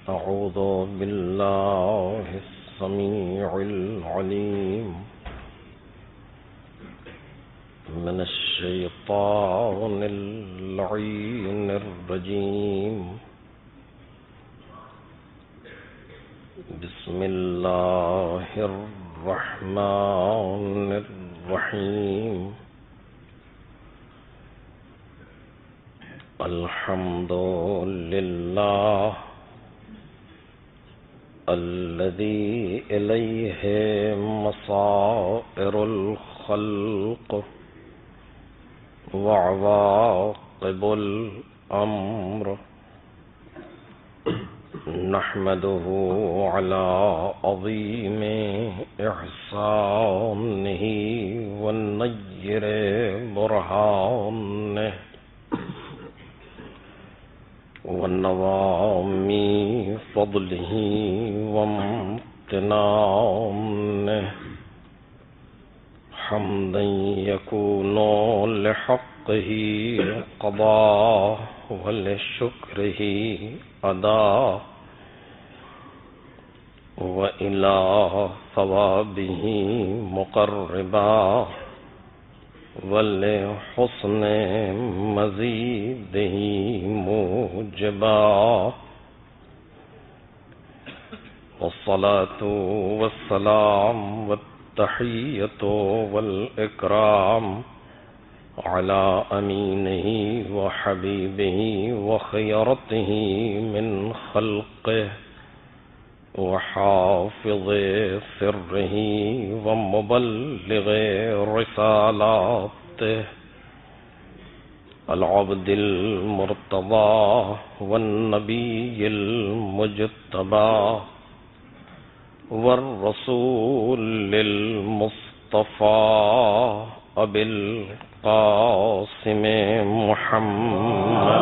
أعوذ بالله السميع العليم من الشيطان اللعين الرجيم. بسم الله الرحمن الرحيم. الحمد لله الذي إليه مصائر الخلق وعواقب الأمر. نحمده على عظيم إحسانه والنير برهانه ونوام فضله وامتنانه حمدا يكون لحقه قضاء ولشكره أداء وإلى ثوابه مقربا ولحسن مزيده موجبا. والصلاة والسلام والتحية والإكرام على أمينه وحبيبه وخيرته من خلقه وحافظ سره ومبلغ رسالاته العبد المرتضى والنبي المجتبى والرسول المصطفى أبي القاسم محمد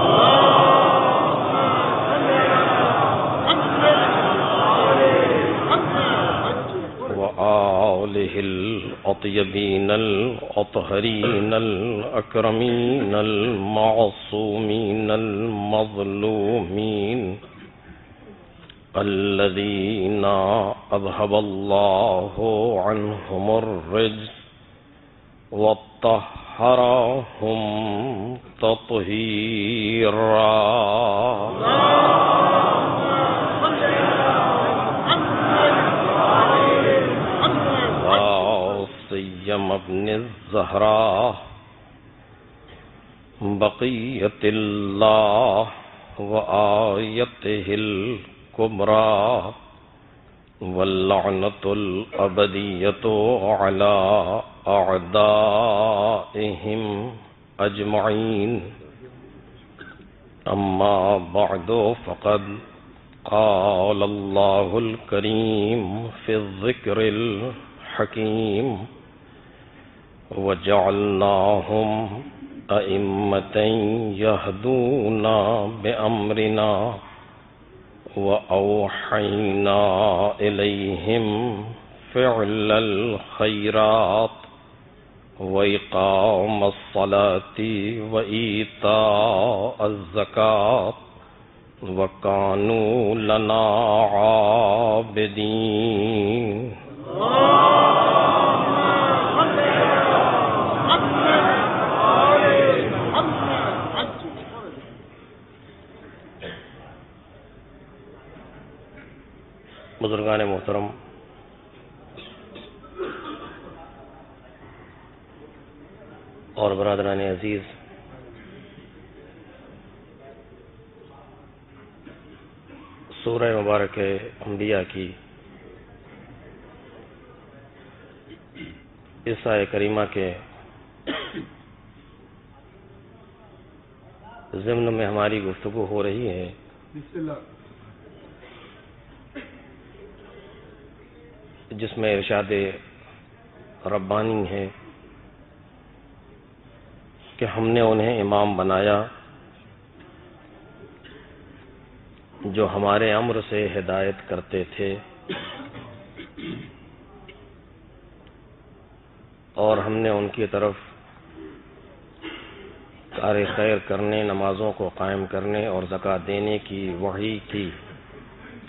وآله الأطيبين الأطهرين الأكرمين المعصومين المظلومين الذين أذهب الله عنهم الرجس وطهرهم تطهيرا. سيما ابن الزهراء بقية الله وآيته الكبرى واللعنة الأبدية على أعدائهم أجمعين. أما بعد فقد قال الله الكريم في الذكر الحكيم وجعلناهم أئمة يهدون بأمرنا وأوحينا إليهم فعل الخيرات وإقام الصلاة وإيتاء الزكاة وكانوا لنا عابدين. بزرگان محترم، اور برادران عزیز، سورہ مبارک انبیاء کی اس آیہ کریمہ کے ضمن میں ہماری گفتگو ہو رہی ہے. جس میں ارشاد ربانی ہے کہ ہم نے انہیں امام بنایا جو ہمارے امر سے ہدایت کرتے تھے اور ہم نے ان کی طرف کار خیر کرنے، نمازوں کو قائم کرنے اور زکوٰۃ دینے کی وحی کی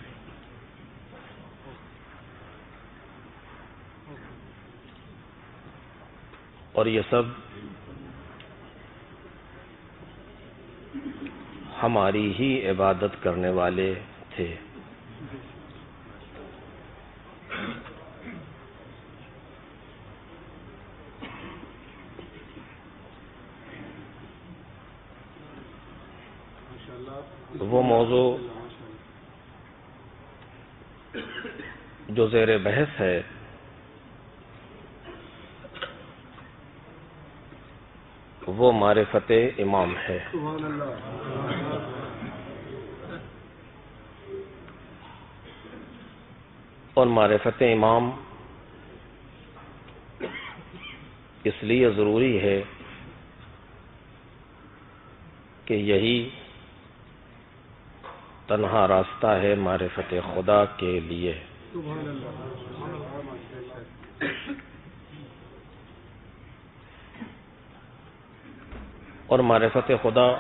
اور یہ سب ہماری ہی عبادت کرنے والے تھے۔ وہ موضوع جو زیر بحث ہے وہ معرفت امام ہے۔ اور معرفت امام اس لیے ضروری ہے کہ یہی تنہا راستہ ہے معرفت خدا کے لیے۔ اور معرفت خدا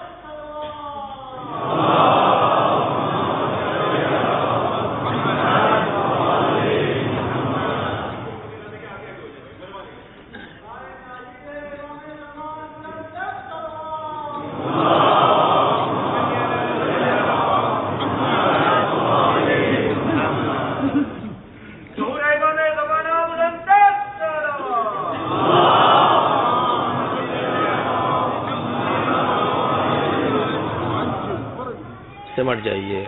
سمٹ جائیے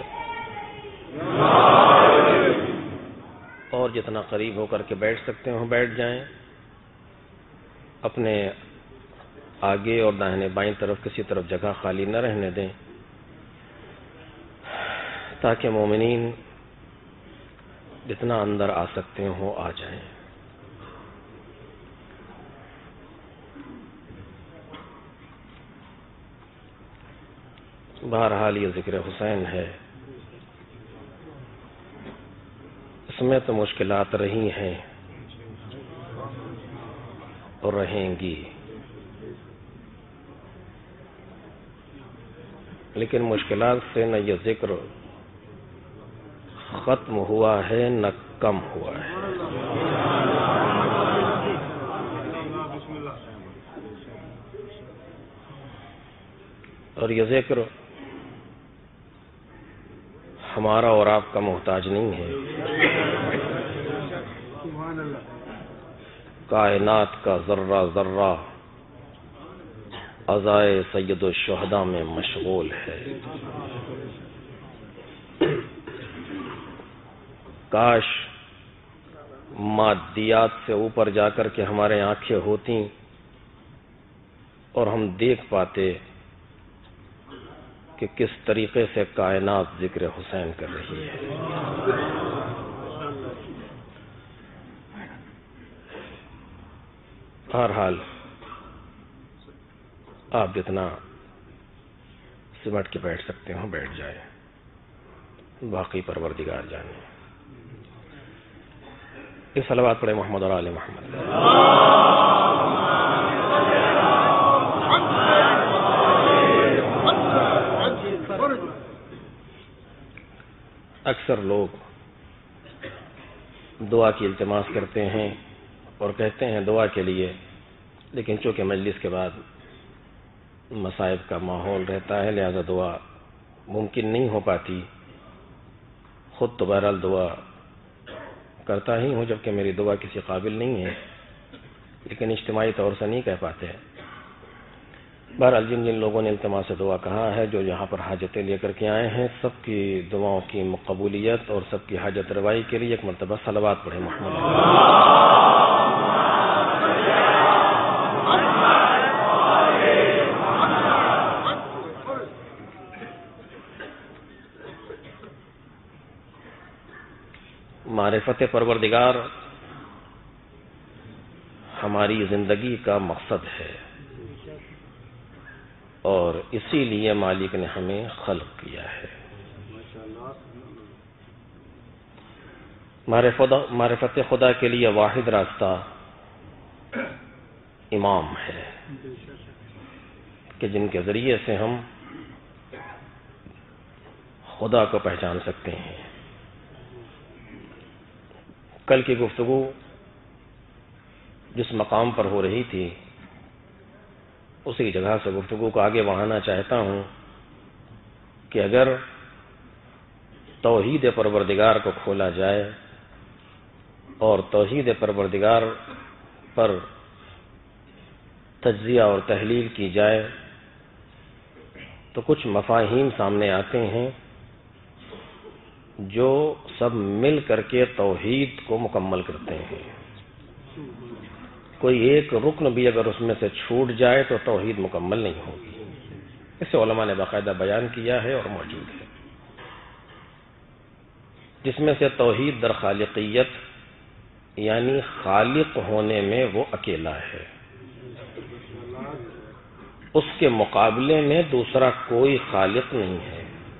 اور جتنا قریب ہو کر کے بیٹھ سکتے ہو بیٹھ جائیں۔ اپنے آگے اور داہنے بائیں طرف کسی طرف جگہ خالی نہ رہنے دیں تاکہ مومنین جتنا اندر آ سکتے ہو آ جائیں۔ بہرحال یہ ذکر حسین ہے، اس میں تو مشکلات رہی ہیں اور رہیں گی، لیکن مشکلات سے نہ یہ ذکر ختم ہوا ہے نہ کم ہوا ہے۔ اور یہ ذکر ہمارا اور آپ کا محتاج نہیں ہے، کائنات کا ذرہ ذرہ عزائے سید الشہداء میں مشغول ہے۔ کاش مادیات سے اوپر جا کر کے ہمارے آنکھیں ہوتی اور ہم دیکھ پاتے کہ کس طریقے سے کائنات ذکر حسین کر رہی ہے۔ بہرحال آپ جتنا سمٹ کے بیٹھ سکتے ہو بیٹھ جائیں، باقی پروردگار جانے۔ اس صلوات پڑھے محمد اور آل محمد۔ اکثر لوگ دعا کی التماس کرتے ہیں اور کہتے ہیں دعا کے لیے، لیکن چونکہ مجلس کے بعد مصائب کا ماحول رہتا ہے لہذا دعا ممکن نہیں ہو پاتی۔ خود تو بہرحال دعا کرتا ہی ہوں جبکہ میری دعا کسی قابل نہیں ہے، لیکن اجتماعی طور سے نہیں کہہ پاتے۔ بہرحال جن جن لوگوں نے التماس سے دعا کہا ہے، جو یہاں پر حاجتیں لے کر کے آئے ہیں، سب کی دعاؤں کی مقبولیت اور سب کی حاجت روائی کے لیے ایک مرتبہ صلوات پڑھے محمد۔ معرفت پروردگار ہماری زندگی کا مقصد ہے اور اسی لیے مالک نے ہمیں خلق کیا ہے۔ معرفت خدا کے لیے واحد راستہ امام ہے کہ جن کے ذریعے سے ہم خدا کو پہچان سکتے ہیں۔ کل کی گفتگو جس مقام پر ہو رہی تھی اسی جگہ سے گفتگو کو آگے بڑھانا چاہتا ہوں کہ اگر توحید پروردگار کو کھولا جائے اور توحید پروردگار پر تجزیہ اور تحلیل کی جائے تو کچھ مفاہیم سامنے آتے ہیں جو سب مل کر کے توحید کو مکمل کرتے ہیں. کوئی ایک رکن بھی اگر اس میں سے چھوٹ جائے تو توحید مکمل نہیں ہوگی. اسے علماء نے باقاعدہ بیان کیا ہے اور موجود ہے، جس میں سے توحید در خالقیت یعنی خالق ہونے میں وہ اکیلا ہے، اس کے مقابلے میں دوسرا کوئی خالق نہیں ہے.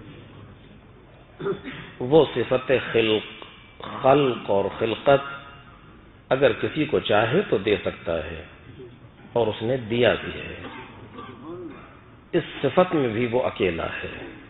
وہ صفت خلق اور خلقت اگر کسی کو چاہے تو دے سکتا ہے اور اس نے دیا بھی ہے. اس صفت میں بھی وہ اکیلا ہے.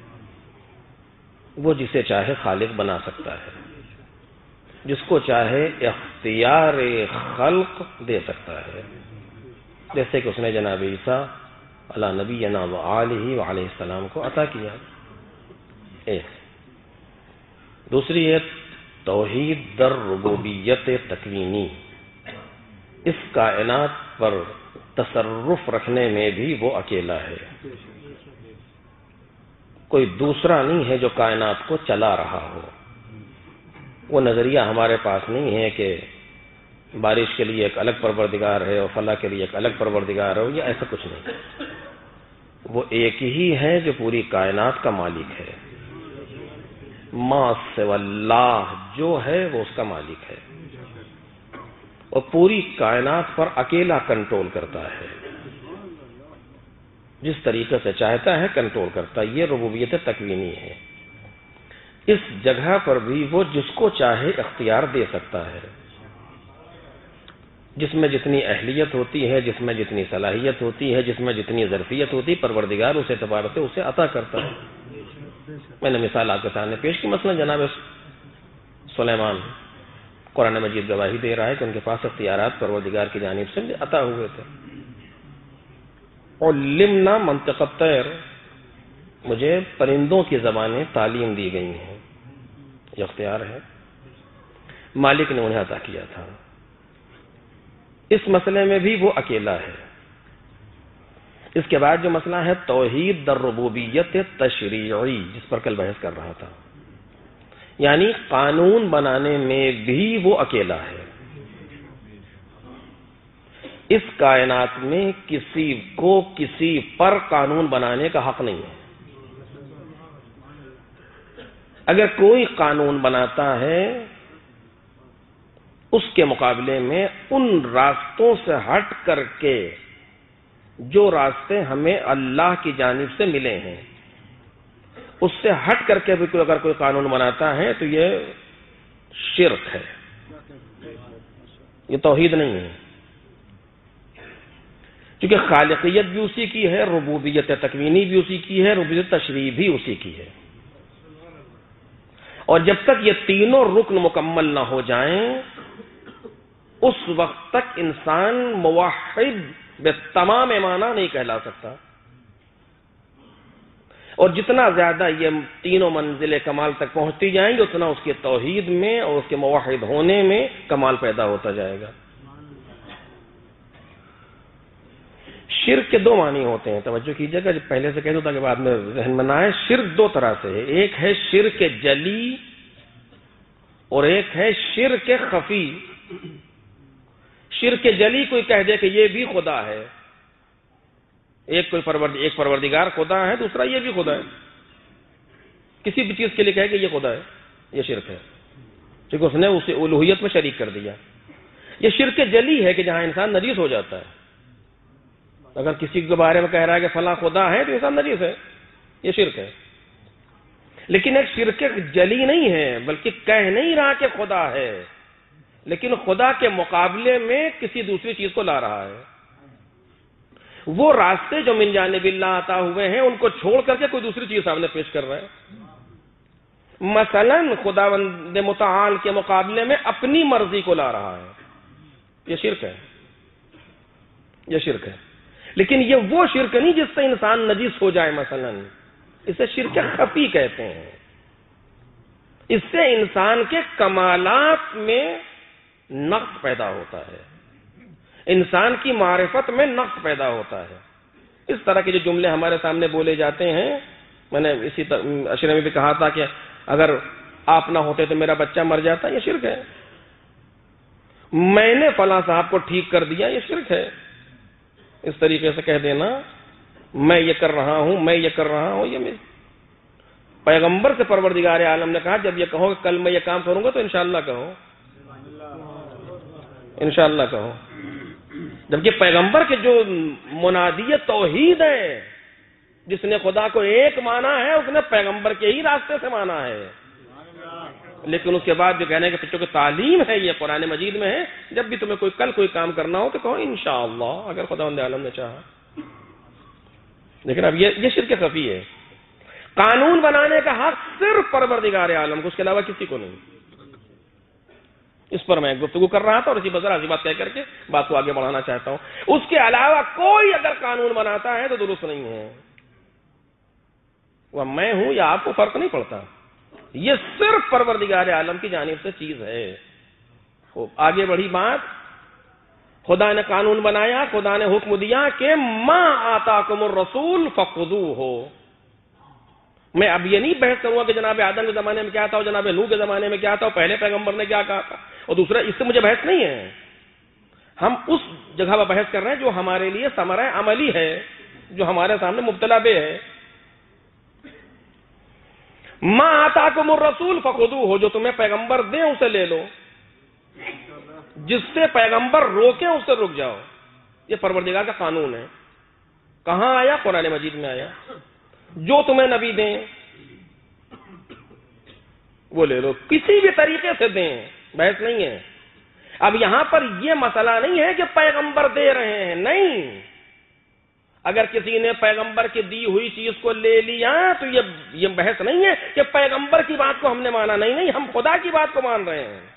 وہ جسے چاہے خالق بنا سکتا ہے، جس کو چاہے اختیار خلق دے سکتا ہے، جیسے کہ اس نے جناب عیسیٰ علی نبینا و آلہ وعلیہ السلام کو عطا کیا. ایک دوسری ہے توحید در ربوبیت تکوینی. اس کائنات پر تصرف رکھنے میں بھی وہ اکیلا ہے، کوئی دوسرا نہیں ہے جو کائنات کو چلا رہا ہو. وہ نظریہ ہمارے پاس نہیں ہے کہ بارش کے لیے ایک الگ پروردگار ہے اور فلاں کے لیے ایک الگ پروردگار ہو، یا ایسا کچھ نہیں. وہ ایک ہی ہے جو پوری کائنات کا مالک ہے. ما سوى اللہ جو ہے وہ اس کا مالک ہے اور پوری کائنات پر اکیلا کنٹرول کرتا ہے. جس طریقے سے چاہتا ہے کنٹرول کرتا ہے. یہ ربوبیت تکوینی ہے. اس جگہ پر بھی وہ جس کو چاہے اختیار دے سکتا ہے. جس میں جتنی اہلیت ہوتی ہے، جس میں جتنی صلاحیت ہوتی ہے، جس میں جتنی ظرفیت ہوتی ہے، پروردگار اس اعتبار سے اسے عطا کرتا ہے. میں نے مثال آپ کے سامنے پیش کی. مثلا جناب سلیمان قرآن مجید گواہی دے رہا ہے کہ ان کے پاس اختیارات پروردگار کی جانب سے عطا ہوئے تھے. علمنا منطق الطیر، مجھے پرندوں کی زبانیں تعلیم دی گئی ہیں. یہ اختیار ہے، مالک نے انہیں عطا کیا تھا. اس مسئلے میں بھی وہ اکیلا ہے. اس کے بعد جو مسئلہ ہے توحید در ربوبیت تشریعی، جس پر کل بحث کر رہا تھا، یعنی قانون بنانے میں بھی وہ اکیلا ہے. اس کائنات میں کسی کو کسی پر قانون بنانے کا حق نہیں ہے. اگر کوئی قانون بناتا ہے اس کے مقابلے میں ان راستوں سے ہٹ کر کے جو راستے ہمیں اللہ کی جانب سے ملے ہیں، اس سے ہٹ کر کے بھی کوئی اگر کوئی قانون بناتا ہے تو یہ شرک ہے، یہ توحید نہیں ہے. کیونکہ خالقیت بھی اسی کی ہے، ربوبیت تکوینی بھی اسی کی ہے، ربوبیت تشریعی بھی اسی کی ہے. اور جب تک یہ تینوں رکن مکمل نہ ہو جائیں اس وقت تک انسان موحد بے تمام معنی نہیں کہلا سکتا. اور جتنا زیادہ یہ تینوں منزلیں کمال تک پہنچتی جائیں گی اتنا اس کے توحید میں اور اس کے موحد ہونے میں کمال پیدا ہوتا جائے گا. شرک کے دو معنی ہوتے ہیں، توجہ کیجیے گا، پہلے سے کہہ دوں تاکہ بعد میں ذہن میں نہ آئے. شرک دو طرح سے ہے، ایک ہے شرک جلی اور ایک ہے شرک خفی. شرک جلی کوئی کہہ دے کہ یہ بھی خدا ہے، ایک پروردگار خدا ہے، دوسرا یہ بھی خدا ہے، کسی بھی چیز کے لیے کہے کہ یہ خدا ہے، یہ شرک ہے، کیونکہ اس نے اسے الوہیت میں شریک کر دیا. یہ شرک جلی ہے کہ جہاں انسان نجیس ہو جاتا ہے. اگر کسی کے بارے میں کہہ رہا ہے کہ فلاں خدا ہے تو انسان نجیس ہے، یہ شرک ہے. لیکن ایک شرک جلی نہیں ہے، بلکہ کہہ نہیں رہا کہ خدا ہے، لیکن خدا کے مقابلے میں کسی دوسری چیز کو لا رہا ہے. وہ راستے جو من جانب اللہ عطا ہوئے ہیں ان کو چھوڑ کر کے کوئی دوسری چیز سامنے پیش کر رہا ہے. مثلا خداوند متعال کے مقابلے میں اپنی مرضی کو لا رہا ہے، یہ شرک ہے، یہ شرک ہے. لیکن یہ وہ شرک نہیں جس سے انسان نجس ہو جائے، مثلا اسے شرک خفی کہتے ہیں۔ اس سے انسان کے کمالات میں نقص پیدا ہوتا ہے، انسان کی معرفت میں نقص پیدا ہوتا ہے۔ اس طرح کے جو جملے ہمارے سامنے بولے جاتے ہیں، میں نے اسی عشرے میں بھی کہا تھا کہ اگر آپ نہ ہوتے تو میرا بچہ مر جاتا، یہ شرک ہے۔ میں نے فلاں صاحب کو ٹھیک کر دیا، یہ شرک ہے۔ اس طریقے سے کہہ دینا میں یہ کر رہا ہوں، میں یہ کر رہا ہوں، یہ میں پیغمبر سے پروردگار عالم نے کہا جب یہ کہو کہ کل میں یہ کام کروں گا تو انشاءاللہ کہو، انشاءاللہ کہو۔ جبکہ پیغمبر کے جو منادی توحید ہے، جس نے خدا کو ایک مانا ہے، اس نے پیغمبر کے ہی راستے سے مانا ہے۔ لیکن اس کے بعد جو کہنے کے چونکہ تعلیم ہے، یہ قرآن مجید میں ہے، جب بھی تمہیں کل کوئی کام کرنا ہو تو کہو انشاءاللہ، اگر خداوند عالم نے چاہا۔ لیکن اب یہ شرک خفی ہے۔ قانون بنانے کا حق صرف پروردگار عالم کو، اس کے علاوہ کسی کو نہیں۔ اس پر میں گفتگو کر رہا تھا اور اسی بذرا بات کہہ کر کے بات کو آگے بڑھانا چاہتا ہوں۔ اس کے علاوہ کوئی اگر قانون بناتا ہے تو درست نہیں ہے، وہ میں ہوں یا آپ کو فرق نہیں پڑتا، یہ صرف پروردگار عالم کی جانب سے چیز ہے۔ آگے بڑھی بات، خدا نے قانون بنایا، خدا نے حکم دیا کہ ما آتاکم الرسول فخذوہ۔ میں اب یہ نہیں بحث کروں گا کہ جناب آدم کے زمانے میں کیا تھا اور جناب نوح کے زمانے میں کیا تھا اور پہلے پیغمبر نے کیا کہا تھا اور دوسرا، اس سے مجھے بحث نہیں ہے۔ ہم اس جگہ پر بحث کر رہے ہیں جو ہمارے لیے ثمرہ عملی ہے، جو ہمارے سامنے مبتلا بے ہے۔ ما آتاکم الرسول فخذوہ، جو تمہیں پیغمبر دیں اسے لے لو، جس سے پیغمبر روکیں اس سے رک جاؤ۔ یہ پروردگار کا قانون ہے۔ کہاں آیا؟ قرآن مجید میں آیا۔ جو تمہیں نبی دیں وہ لے لو، کسی بھی طریقے سے دیں، بحث نہیں ہے۔ اب یہاں پر یہ مسئلہ نہیں ہے کہ پیغمبر دے رہے ہیں، نہیں۔ اگر کسی نے پیغمبر کی دی ہوئی چیز کو لے لیا تو یہ بحث نہیں ہے کہ پیغمبر کی بات کو ہم نے مانا، نہیں، ہم خدا کی بات کو مان رہے ہیں۔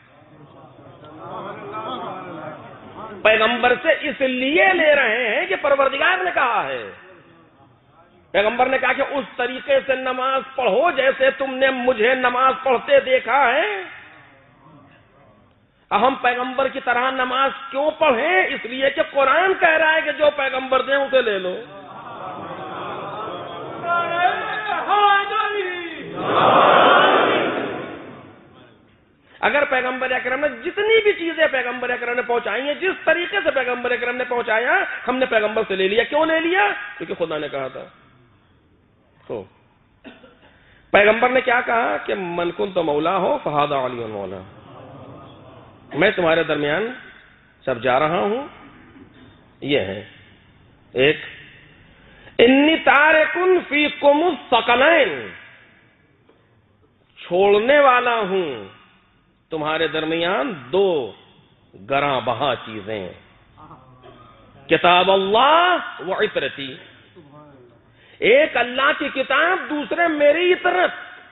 پیغمبر سے اس لیے لے رہے ہیں کہ پروردگار نے کہا ہے، پیغمبر نے کہا کہ اس طریقے سے نماز پڑھو جیسے تم نے مجھے نماز پڑھتے دیکھا ہے۔ ہم پیغمبر کی طرح نماز کیوں پڑھیں؟ اس لیے کہ قرآن کہہ رہا ہے کہ جو پیغمبر دیں اسے لے لو۔ اگر پیغمبر اکرم نے جتنی بھی چیزیں پیغمبر اکرم نے پہنچائی ہیں، جس طریقے سے پیغمبر اکرم نے پہنچایا، ہم نے پیغمبر سے لے لیا۔ کیوں لے لیا؟ کیونکہ خدا نے کہا تھا۔ تو پیغمبر نے کیا کہا کہ من کنت مولا ہو فہذا علی مولا، میں تمہارے درمیان سب جا رہا ہوں۔ یہ ہے ایک، انی تارکن فیکم الثقلین، چھوڑنے والا ہوں تمہارے درمیان دو گراں بہا چیزیں، کتاب اللہ و عطرتی، ایک اللہ کی کتاب، دوسرے میری عطرت۔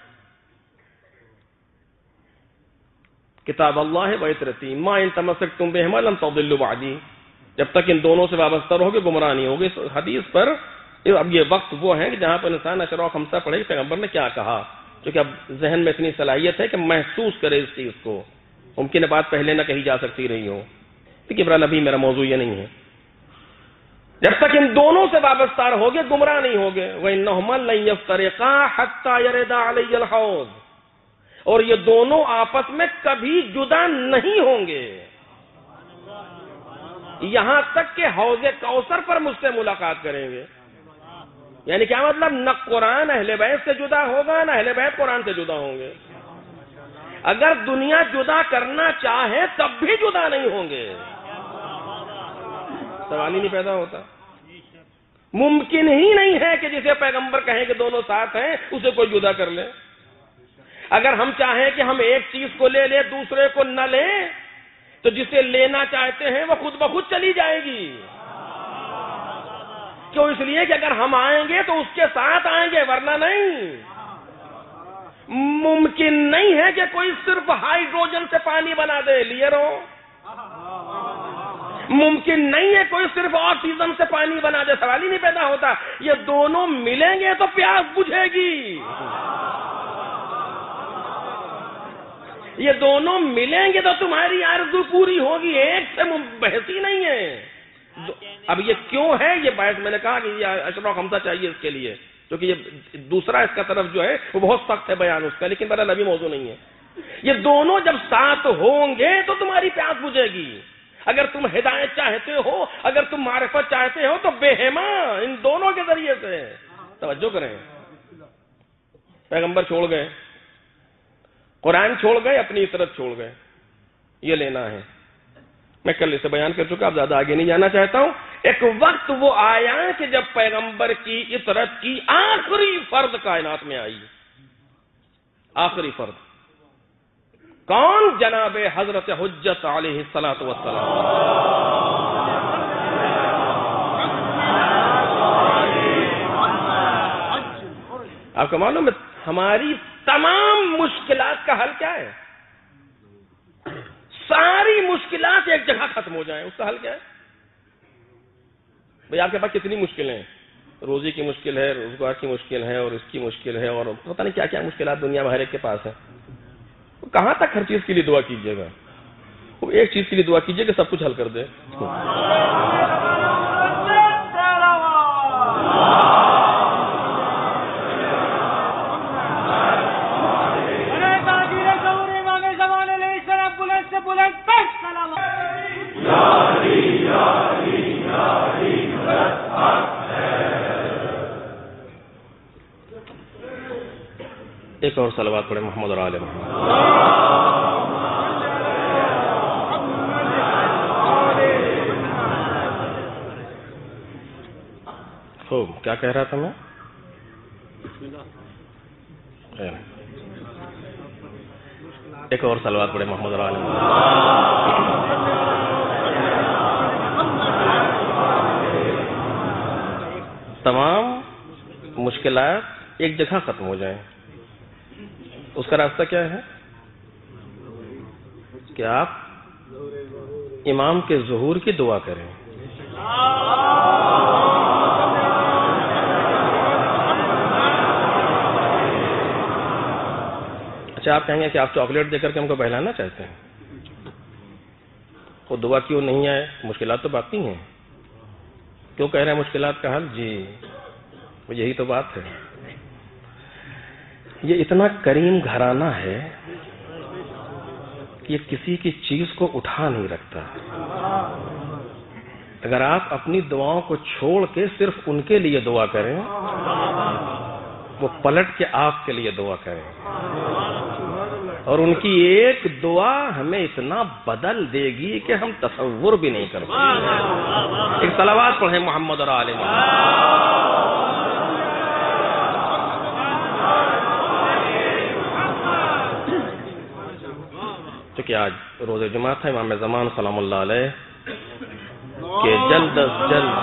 کتاب اللہ و عطرتی ما ان تمسکتم بہما لن تضلوا بعدی، جب تک ان دونوں سے وابستہ رہو گے گمراہ نہیں ہوگے۔ اس حدیث پر اب یہ وقت وہ ہے کہ جہاں پر انسان اشرا و خمسہ پڑھے کہ پیغمبر نے کیا کہا، کیونکہ اب ذہن میں اتنی صلاحیت ہے کہ محسوس کرے اس چیز کو۔ ممکن ہے بات پہلے نہ کہی جا سکتی رہی ہو، لیکن برحال ابھی میرا موضوع یہ نہیں ہے۔ جب تک ان دونوں سے وابستہ رہو گے گمراہ نہیں ہوگے۔ وَإِنَّهُمَا لَن يَفْتَرِقَا حَتَّى يَرِدَ عَلَيَّ الْحَوْض، اور یہ دونوں آپس میں کبھی جدا نہیں ہوں گے یہاں تک کہ حوض کوثر پر مجھ سے ملاقات کریں گے۔ یعنی کیا مطلب؟ نہ قرآن اہل بیت سے جدا ہوگا، نہ اہل بیت قرآن سے جدا ہوں گے۔ اگر دنیا جدا کرنا چاہے تب بھی جدا نہیں ہوں گے، سوال ہی نہیں پیدا ہوتا۔ ممکن ہی نہیں ہے کہ جسے پیغمبر کہیں کہ دونوں ساتھ ہیں اسے کوئی جدا کر لے۔ اگر ہم چاہیں کہ ہم ایک چیز کو لے لیں دوسرے کو نہ لیں تو جسے لینا چاہتے ہیں وہ خود بخود چلی جائے گی۔ کیوں؟ اس لیے کہ اگر ہم آئیں گے تو اس کے ساتھ آئیں گے، ورنہ نہیں۔ ممکن نہیں ہے کہ کوئی صرف ہائیڈروجن سے پانی بنا دے، لیے رہو۔ ممکن نہیں ہے کوئی صرف آکسیجن سے پانی بنا دے، سوال ہی نہیں پیدا ہوتا. یہ دونوں ملیں گے تو پیاس بجھے گی. یہ دونوں ملیں گے تو تمہاری آرزو پوری ہوگی. ایک سے بحث ہی نہیں ہے. اب یہ کیوں ہے یہ بحث؟ میں نے کہا کہ یہ اشراف خمسہ چاہیے اس کے لیے، کیونکہ یہ دوسرا اس کا طرف جو ہے وہ بہت سخت ہے بیان اس کا، لیکن بہرحال ابھی موضوع نہیں ہے. یہ دونوں جب ساتھ ہوں گے تو تمہاری پیاس بجھے گی. اگر تم ہدایت چاہتے ہو، اگر تم معرفت چاہتے ہو، تو بہما ان دونوں کے ذریعے سے. توجہ کریں، پیغمبر چھوڑ گئے، قرآن چھوڑ گئے، اپنی عطرت چھوڑ گئے. یہ لینا ہے. میں کل اسے بیان کر چکا، اب زیادہ آگے نہیں جانا چاہتا ہوں. ایک وقت وہ آیا کہ جب پیغمبر کی عطرت کی آخری فرد کائنات میں آئی. آخری فرد کون؟ جناب حضرت حجت علیہ الصلوۃ والسلام. آپ کو معلوم ہے ہماری تمام مشکلات کا حل کیا ہے؟ ساری مشکلات ایک جگہ ختم ہو جائیں، اس کا حل کیا ہے؟ بھئی آپ کے پاس کتنی مشکلیں ہیں؟ روزی کی مشکل ہے، روزگار کی مشکل ہے، اور اس کی مشکل ہے، اور پتہ نہیں کیا کیا مشکلات دنیا میں ہر ایک کے پاس ہے. کہاں تک ہر چیز کے لیے دعا کیجیے گا؟ وہ ایک چیز کے لیے دعا کیجیے کہ سب کچھ حل کر دے. ایک اور صلوات پڑھیں محمد اور آل محمد. خوب، کیا کہہ رہا تھا میں؟ ایک اور صلوات پڑھیں محمد اور آل محمد. تمام مشکلات ایک جگہ ختم ہو جائیں. اس کا راستہ کیا ہے؟ کہ آپ امام کے ظہور کی دعا کریں. اچھا، آپ کہیں گے کہ آپ چاکلیٹ دے کر کے ہم کو بہلانا چاہتے ہیں. وہ دعا کیوں نہیں آئے؟ مشکلات تو باقی ہیں. کیوں کہہ رہے ہیں مشکلات کا حل؟ جی یہی تو بات ہے. یہ اتنا کریم گھرانہ ہے کہ یہ کسی کی چیز کو اٹھا نہیں رکھتا. اگر آپ اپنی دعاؤں کو چھوڑ کے صرف ان کے لیے دعا کریں، وہ پلٹ کے آپ کے لیے دعا کریں، اور ان کی ایک دعا ہمیں اتنا بدل دے گی کہ ہم تصور بھی نہیں کر سکتے. ایک صلوات پڑھیں محمد اور آل محمد. کہ آج روز جمعہ تھا، امام زمان سلام اللہ علیہ کہ جلد از جلد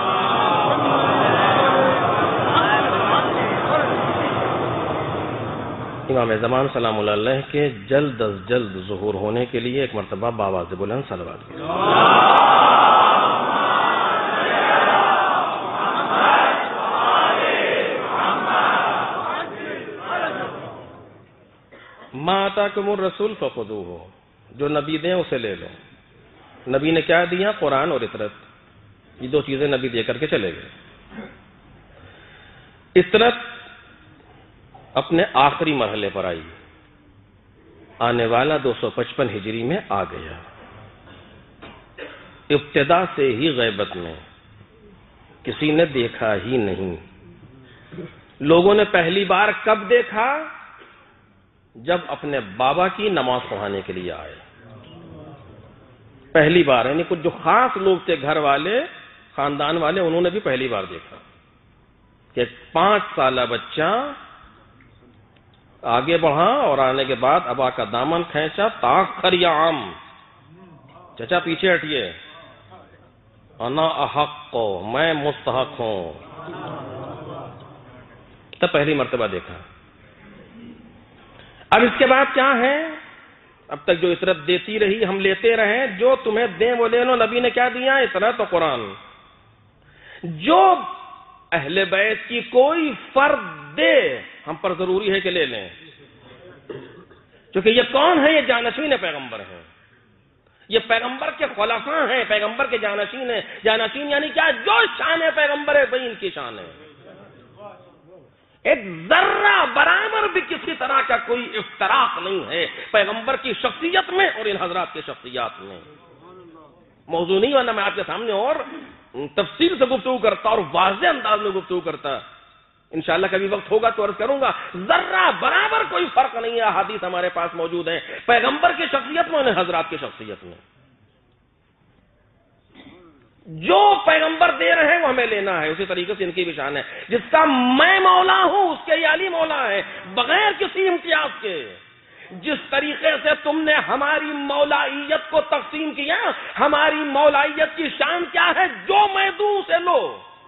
امام زمان سلام اللہ علیہ کے جلد از جلد ظہور ہونے کے لیے ایک مرتبہ باواز بلند صلوات کی. ما آتاکم الرسول فخذوہ، جو نبی دیں اسے لے لو. نبی نے کیا دیا؟ قرآن اور عطرت. یہ دو چیزیں نبی دے کر کے چلے گئے. عطرت اپنے آخری مرحلے پر آئی. آنے والا 255 ہجری میں آ گیا. ابتدا سے ہی غیبت میں کسی نے دیکھا ہی نہیں. لوگوں نے پہلی بار کب دیکھا؟ جب اپنے بابا کی نماز پڑھانے کے لیے آئے. پہلی بار، یعنی کچھ جو خاص لوگ تھے، گھر والے، خاندان والے، انہوں نے بھی پہلی بار دیکھا کہ 5 سالہ بچہ آگے بڑھا اور آنے کے بعد ابا کا دامن کھینچا. تاخر یا عام، چچا پیچھے ہٹیے، انا احق، میں مستحق ہوں. تب پہلی مرتبہ دیکھا. اب اس کے بعد کیا ہے اب تک جو عطرت دیتی رہی ہم لیتے رہے، جو تمہیں دیں وہ لے لو. نبی نے کیا دیا؟ عطرت و قرآن. جو اہل بیت کی کوئی فرد دے ہم پر ضروری ہے کہ لے لیں، کیونکہ یہ کون ہے؟ یہ جانشین پیغمبر ہیں، یہ پیغمبر کے خلفاء ہیں، پیغمبر کے جانشین ہیں. جانشین یعنی کیا؟ جو شان پیغمبر ہے وہی ان کی شان ہے. ایک ذرہ برابر بھی کسی طرح کا کوئی افتراق نہیں ہے پیغمبر کی شخصیت میں اور ان حضرات کی شخصیات میں. موضوع نہیں، ورنہ میں آپ کے سامنے اور تفصیل سے گفتگو کرتا اور واضح انداز میں گفتگو کرتا. انشاءاللہ کبھی وقت ہوگا تو عرض کروں گا. ذرہ برابر کوئی فرق نہیں ہے. احادیث ہمارے پاس موجود ہیں پیغمبر کی شخصیت میں اور ان حضرات کی شخصیت میں. جو پیغمبر دے رہے ہیں وہ ہمیں لینا ہے. اسی طریقے سے ان کی بھی شان ہے. جس کا میں مولا ہوں اس کے یہ علی مولا ہے، بغیر کسی امتیاز کے. جس طریقے سے تم نے ہماری مولائیت کو تقسیم کیا، ہماری مولائیت کی شان کیا ہے؟ جو میں دوں اسے لو.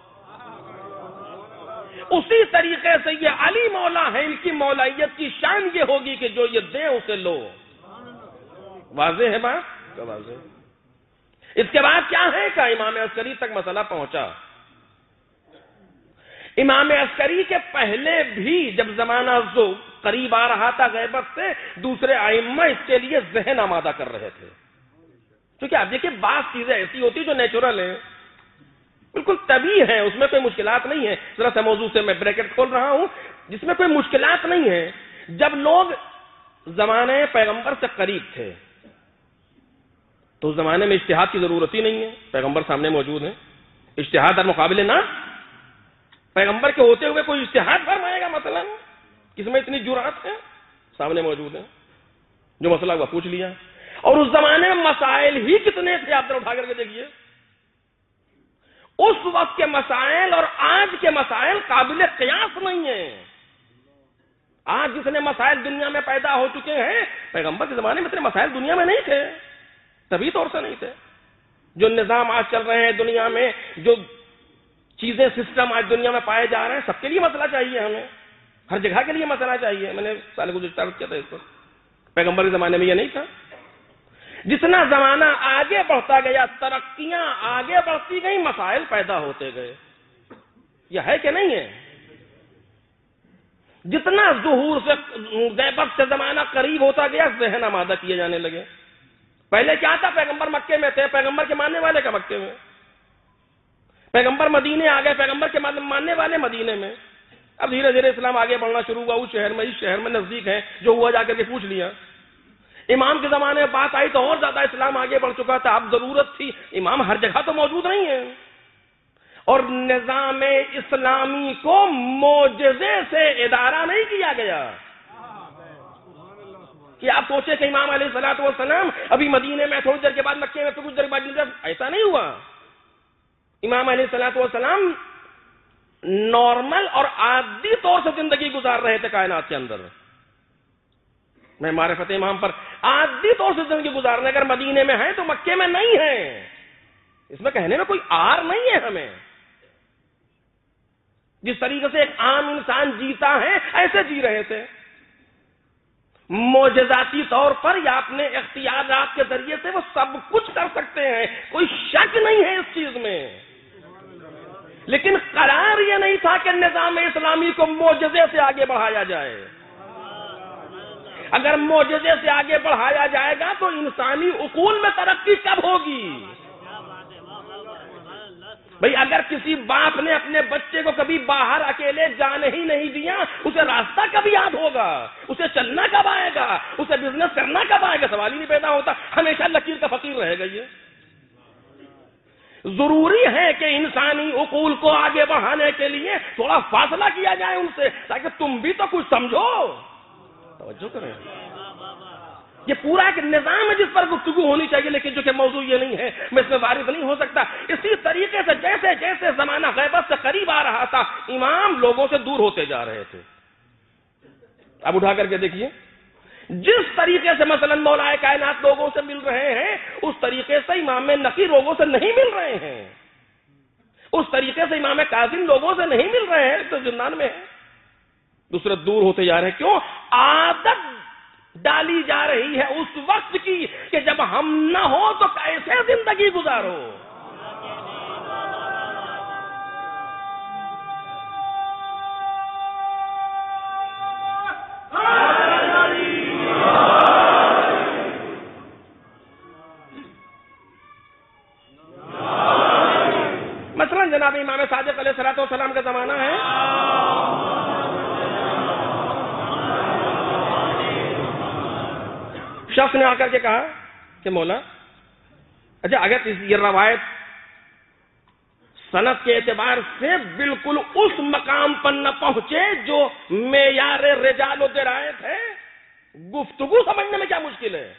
اسی طریقے سے یہ علی مولا ہے، ان کی مولائیت کی شان یہ ہوگی کہ جو یہ دیں اسے لو. واضح ہے بات؟ واضح. اس کے بعد کیا ہے کہ امام عسکری تک مسئلہ پہنچا. امام عسکری کے پہلے بھی جب زمانہ قریب آ رہا تھا غیبت سے، دوسرے ائمہ اس کے لیے ذہن آمادہ کر رہے تھے. کیونکہ آپ دیکھیں بعض چیزیں ایسی ہوتی جو نیچرل ہیں، بالکل طبیعی ہیں، اس میں کوئی مشکلات نہیں ہے. ذرا سا موضوع سے میں بریکٹ کھول رہا ہوں جس میں کوئی مشکلات نہیں ہے. جب لوگ زمانے پیغمبر سے قریب تھے تو اس زمانے میں اجتہاد کی ضرورت ہی نہیں ہے، پیغمبر سامنے موجود ہیں. اجتہاد در مقابلے نہ پیغمبر کے ہوتے ہوئے کوئی اجتہاد فرمائے گا؟ مثلا کس میں اتنی جرأت ہے؟ سامنے موجود ہے، جو مسئلہ ہوا پوچھ لیا. اور اس زمانے میں مسائل ہی کتنے تھے آپ ذرا اٹھا کر کے دیکھیے. اس وقت کے مسائل اور آج کے مسائل قابل قیاس نہیں ہیں. آج جتنے مسائل دنیا میں پیدا ہو چکے ہیں، پیغمبر کے زمانے میں اتنے مسائل دنیا میں نہیں تھے، طبی طور سے نہیں تھے. جو نظام آج چل رہے ہیں دنیا میں، جو چیزیں سسٹم آج دنیا میں پائے جا رہے ہیں، سب کے لیے مسئلہ چاہیے. ہمیں ہر جگہ کے لیے مسئلہ چاہیے. میں نے سال گزشتہ کیا تھا اس پر، پیغمبر کے زمانے میں یہ نہیں تھا. جتنا زمانہ آگے بڑھتا گیا، ترقیاں آگے بڑھتی گئی، مسائل پیدا ہوتے گئے. یہ ہے کہ نہیں ہے؟ جتنا ظہور سے غیبت سے زمانہ قریب ہوتا گیا، ذہن آمادہ کیے جانے لگے. پہلے کیا تھا؟ پیغمبر مکے میں تھے، پیغمبر کے ماننے والے کا مکے میں. پیغمبر مدینے آ گئے، پیغمبر کے ماننے والے مدینے میں. اب دھیرے دھیرے اسلام آگے بڑھنا شروع ہوا، اس شہر میں اس شہر میں نزدیک ہے، جو ہوا جا کر کے پوچھ لیا. امام کے زمانے میں بات آئی تو اور زیادہ اسلام آگے بڑھ چکا تھا. اب ضرورت تھی، امام ہر جگہ تو موجود نہیں ہے. اور نظام اسلامی کو معجزے سے ادارہ نہیں کیا گیا کہ آپ سوچیں کہ امام علیہ الصلوۃ والسلام ابھی مدینے میں، تھوڑی دیر کے بعد مکے میں، پھر کچھ دیر بعد مدینے میں. ایسا نہیں ہوا. امام علیہ الصلوۃ والسلام نارمل اور عادی طور سے زندگی گزار رہے تھے کائنات کے اندر. میں معرفت امام پر عادی طور سے زندگی گزار رہے ہیں. اگر مدینے میں ہیں تو مکے میں نہیں ہیں. اس میں کہنے میں کوئی آر نہیں ہے ہمیں. جس طریقے سے ایک عام انسان جیتا ہے ایسے جی رہے تھے. معجزاتی طور پر یا اپنے اختیارات کے ذریعے سے وہ سب کچھ کر سکتے ہیں، کوئی شک نہیں ہے اس چیز میں. لیکن قرار یہ نہیں تھا کہ نظام اسلامی کو معجزے سے آگے بڑھایا جائے. اگر معجزے سے آگے بڑھایا جائے گا تو انسانی عقول میں ترقی کب ہوگی؟ بھئی اگر کسی باپ نے اپنے بچے کو کبھی باہر اکیلے جانے ہی نہیں دیا، اسے راستہ کب یاد ہوگا؟ اسے چلنا کب آئے گا؟ اسے بزنس کرنا کب آئے گا؟ سوال ہی نہیں پیدا ہوتا. ہمیشہ لکیر کا فقیر رہے گا. یہ ضروری ہے کہ انسانی عقول کو آگے بڑھانے کے لیے تھوڑا فاصلہ کیا جائے ان سے، تاکہ تم بھی تو کچھ سمجھو. توجہ کریں. یہ پورا ایک نظام ہے جس پر گفتگو ہونی چاہیے، لیکن جو کہ موضوع یہ نہیں ہے، میں اس میں وارد نہیں ہو سکتا. اسی طریقے سے جیسے جیسے زمانہ غیبت سے قریب آ رہا تھا، امام لوگوں سے دور ہوتے جا رہے تھے. اب اٹھا کر کے دیکھیے، جس طریقے سے مثلا مولا کائنات لوگوں سے مل رہے ہیں، اس طریقے سے امام نقی لوگوں سے نہیں مل رہے ہیں. اس طریقے سے امام کاظم لوگوں سے نہیں مل رہے ہیں، تو زندان میں ہے. دوسرے دور ہوتے جا رہے ہیں. کیوں؟ عادت ڈالی لی جا رہی ہے اس وقت کی کہ جب ہم نہ ہو تو کیسے زندگی گزارو. مثلا جناب امام صادق علیہ الصلوۃ والسلام کا زمانہ ہے. شخص نے آ کر کے کہا کہ مولا اچھا اگر یہ روایت سند کے اعتبار سے بالکل اس مقام پر نہ پہنچے جو معیار رجال و درایت ہے، گفتگو سمجھنے میں کیا مشکل ہے؟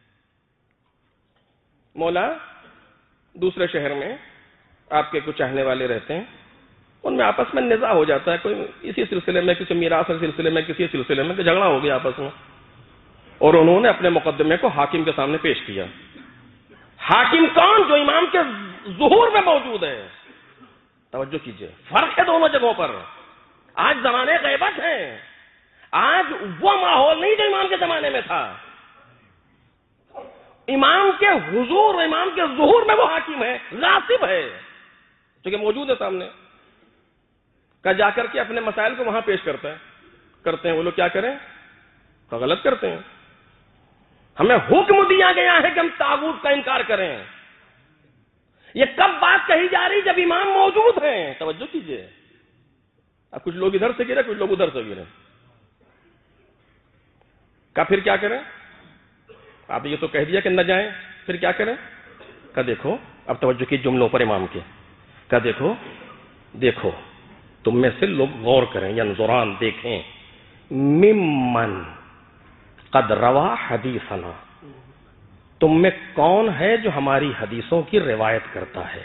مولا دوسرے شہر میں آپ کے کچھ چاہنے والے رہتے ہیں، ان میں آپس میں نزاع ہو جاتا ہے، کوئی اسی سلسلے میں، کسی میراث کے سلسلے میں، کسی سلسلے میں جھگڑا ہو گیا آپس میں، اور انہوں نے اپنے مقدمے کو حاکم کے سامنے پیش کیا. حاکم کون؟ جو امام کے ظہور میں موجود ہے. توجہ کیجئے، فرق ہے دونوں جگہوں پر. آج زمانے غیبت ہیں، آج وہ ماحول نہیں جو امام کے زمانے میں تھا. امام کے حضور، امام کے ظہور میں وہ حاکم ہے، غاصب ہے، جو کہ موجود ہے سامنے. کہ جا کر کے اپنے مسائل کو وہاں پیش کرتے ہیں. وہ لوگ کیا کریں؟ تو غلط کرتے ہیں. ہمیں حکم دیا گیا ہے کہ ہم طاغوت کا انکار کریں. یہ کب بات کہی جا رہی؟ جب امام موجود ہیں. توجہ کیجئے. اب کچھ لوگ ادھر سے گرے، کچھ لوگ ادھر سے گرے. کا پھر کیا کریں؟ آپ یہ تو کہہ دیا کہ نہ جائیں، پھر کیا کریں؟ کہ دیکھو، اب توجہ کی جملوں پر امام کے. کہ دیکھو تم میں سے لوگ غور کریں، ینظران دیکھیں، ممن قد روا حدیثنا، تم میں کون ہے جو ہماری حدیثوں کی روایت کرتا ہے؟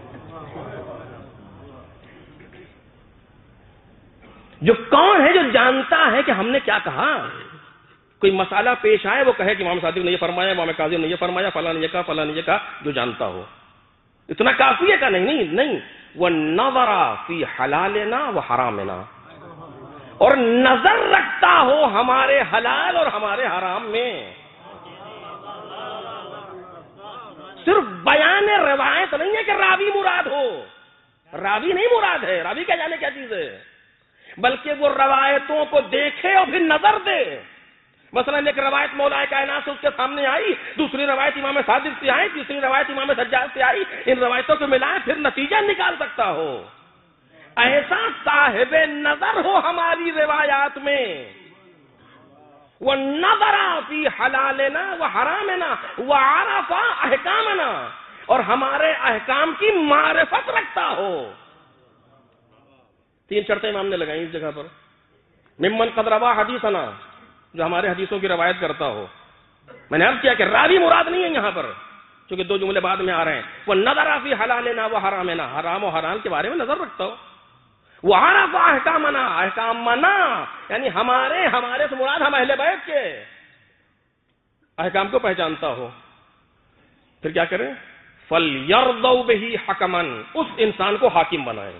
جو کون ہے جو جانتا ہے کہ ہم نے کیا کہا؟ کوئی مسئلہ پیش آئے وہ کہے کہ امام صادق نے یہ فرمایا، امام کاظم نے یہ فرمایا، فلاں نے یہ کہا، فلاں نے یہ کہا. جو جانتا ہو. اتنا کافی ہے کہ نہیں. وہ نظر فی حلالنا و حرامنا، اور نظر رکھتا ہو ہمارے حلال اور ہمارے حرام میں. صرف بیان روایت نہیں ہے کہ راوی مراد ہو. راوی نہیں مراد ہے، راوی کیا جانے کیا چیز ہے، بلکہ وہ روایتوں کو دیکھے اور پھر نظر دے. مثلا ایک روایت مولا کائنات سے اس کے سامنے آئی، دوسری روایت امام صادق سے آئی، تیسری روایت امام سجاد سے آئی. ان روایتوں کو ملائے پھر نتیجہ نکال سکتا ہو. ایسا صاحب نظر ہو ہماری روایات میں. وہ نظر فی حلالنا و حرامنا وعرف احکامنا، اور ہمارے احکام کی معرفت رکھتا ہو. 3 شرطیں امام نے لگائی اس جگہ پر. ممن قد روا حدیثنا، جو ہمارے حدیثوں کی روایت کرتا ہو. میں نے عرض کیا کہ راوی مراد نہیں ہے یہاں پر، چونکہ 2 جملے بعد میں آ رہے ہیں. وہ نظر فی حلالنا و حرامنا، حرام و حلال کے بارے میں نظر رکھتا ہو. وعرف احکامنا، احکامنا یعنی ہمارے سے مراد ہم اہل بیت کے احکام کو پہچانتا ہو. پھر کیا کریں؟ فَلْيَرْضَوْا بِهِ حَكَمًا، اس انسان کو حاکم بنائیں،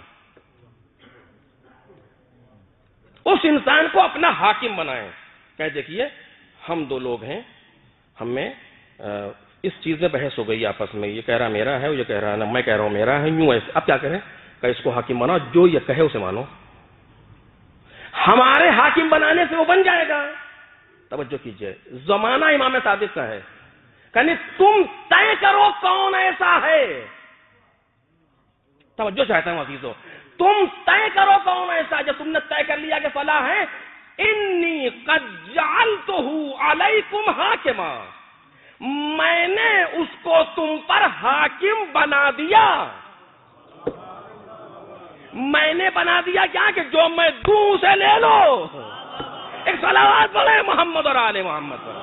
اس انسان کو اپنا حاکم بنائیں. کہ دیکھیے ہم 2 لوگ ہیں، ہم میں اس چیز میں بحث ہو گئی آپس میں، یہ کہہ رہا میرا ہے، یہ کہہ رہا میں کہہ رہا ہوں میرا ہے، یوں ایسے. اب کیا کریں؟ کہ اس کو حاکم بناؤ، جو یہ کہے اسے مانو. ہمارے حاکم بنانے سے وہ بن جائے گا. توجہ کیجئے، زمانہ امام صادق کا ہے. یعنی تم طے کرو کون ایسا ہے. توجہ چاہتا ہوں عزیزو، تم طے کرو کون ایسا. جب تم نے طے کر لیا کہ فلاں ہے، انی قد جعلتہ علیکم حاکما، میں نے اس کو تم پر حاکم بنا دیا. میں نے بنا دیا کیا کہ جو میں دوں اسے لے لو. ایک صلوات پڑھے محمد اور آل محمد پر.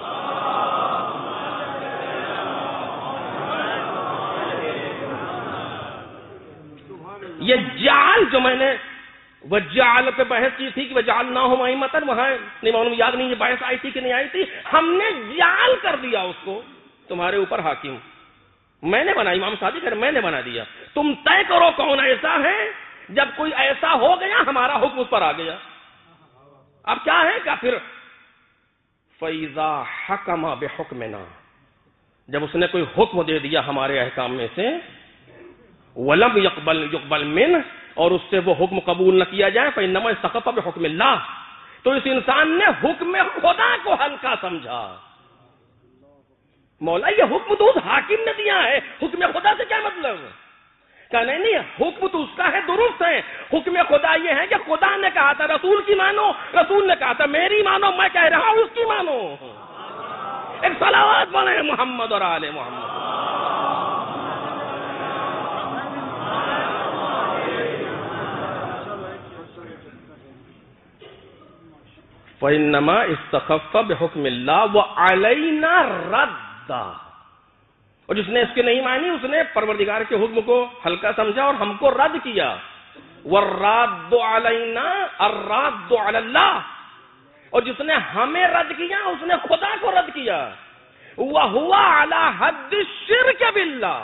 یہ جعل جو میں نے وہ جعل پہ بحث کی تھی کہ وجعلناہم ائمۃ، وہاں نہیں معلوم یاد نہیں یہ بحث آئی تھی کہ نہیں آئی تھی. ہم نے جعل کر دیا اس کو تمہارے اوپر حاکم. میں نے بنا، امام صادق ہے، میں نے بنا دیا. تم طے کرو کون ایسا ہے. جب کوئی ایسا ہو گیا ہمارا حکم اس پر آ گیا. اب کیا ہے کہ پھر فَإِذَا حَكَمَ بِحُكْمِنَا، جب اس نے کوئی حکم دے دیا ہمارے احکام میں سے، وَلَمْ يُقْبَلْ مِنْهُ، اور اس سے وہ حکم قبول نہ کیا جائے، فَإِنَّمَا اسْتَخَفَّ بِحُكْمِ اللَّهِ، تو اس انسان نے حکم خدا کو ہلکا سمجھا۔ مولا یہ حکم تو اس حاکم نے دیا ہے، حکم خدا سے کیا مطلب؟ کہا نہیں، حکم تو اس کا ہے، درست ہے، حکم خدا یہ ہے کہ خدا نے کہا تھا رسول کی مانو، رسول نے کہا تھا میری مانو، میں کہہ رہا ہوں اس کی مانو۔ ایک صلوات پڑھیں محمد اور آل محمد۔ فَإِنَّمَا اسْتَخَفَّ بِحُكْمِ اللَّهِ وَعَلَيْنَا رَدَّ، اور جس نے اس کی نہیں مانی اس نے پروردگار کے حکم کو ہلکا سمجھا اور ہم کو رد کیا۔ وَالرَّادُّ عَلَيْنَا الرَّادُّ عَلَى اللَّهِ، اور جس نے ہمیں رد کیا اس نے خدا کو رد کیا۔ وَهُوَ عَلَى حَدِّ الشِّرْكِ بِاللَّهِ،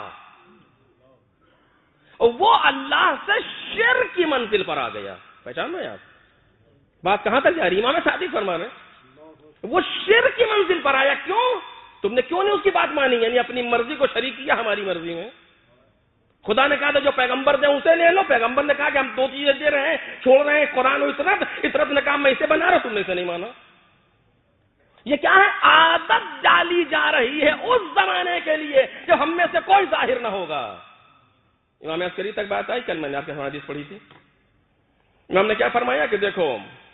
وہ اللہ سے شرک کی منزل پر آ گیا۔ پہچان لو آپ بات کہاں تک جا رہی؟ امام صادق فرما رہے وہ شرک کی منزل پر آیا۔ کیوں؟ تم نے کیوں نہیں اس کی بات مانی، یعنی اپنی مرضی کو شریک کیا ہماری مرضی میں۔ خدا نے کہا تھا جو پیغمبر دیں اسے لے لو، پیغمبر نے کہا کہ ہم دو چیزیں دے رہے ہیں، چھوڑ رہے ہیں قرآن و اطرت نے کہا میں اسے بنا رہا ہوں، تم نے اسے نہیں مانا۔ یہ کیا ہے؟ عادت ڈالی جا رہی ہے اس زمانے کے لیے جب ہم میں سے کوئی ظاہر نہ ہوگا۔ امام عسکری تک بات آئی، کل میں نے آپ کے حدیث پڑھی تھی۔ امام نے کیا فرمایا کہ دیکھو،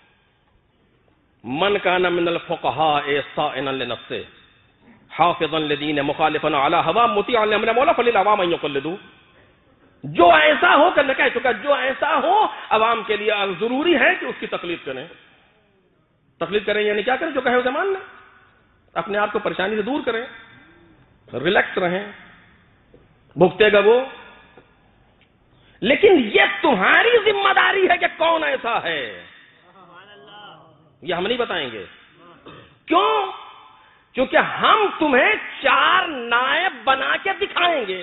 من کان من الفقهاء صائنا لنفسه حافظا لدین مخالفا علی ہوا مطیعا لامر مولا فللعوام ان یقلدوا، جو ایسا ہو کہ کہہ چکا جو ایسا ہو عوام کے لیے ضروری ہے کہ اس کی تقلید کریں۔ تقلید کریں یعنی کیا کریں؟ جو کہے اسے مان لیں، اپنے آپ کو پریشانی سے دور کریں، ریلیکس رہیں، بھگتے گا وہ۔ لیکن یہ تمہاری ذمہ داری ہے کہ کون ایسا ہے، یہ ہم نہیں بتائیں گے۔ کیوں؟ کیونکہ ہم تمہیں 4 نائب بنا کے دکھائیں گے۔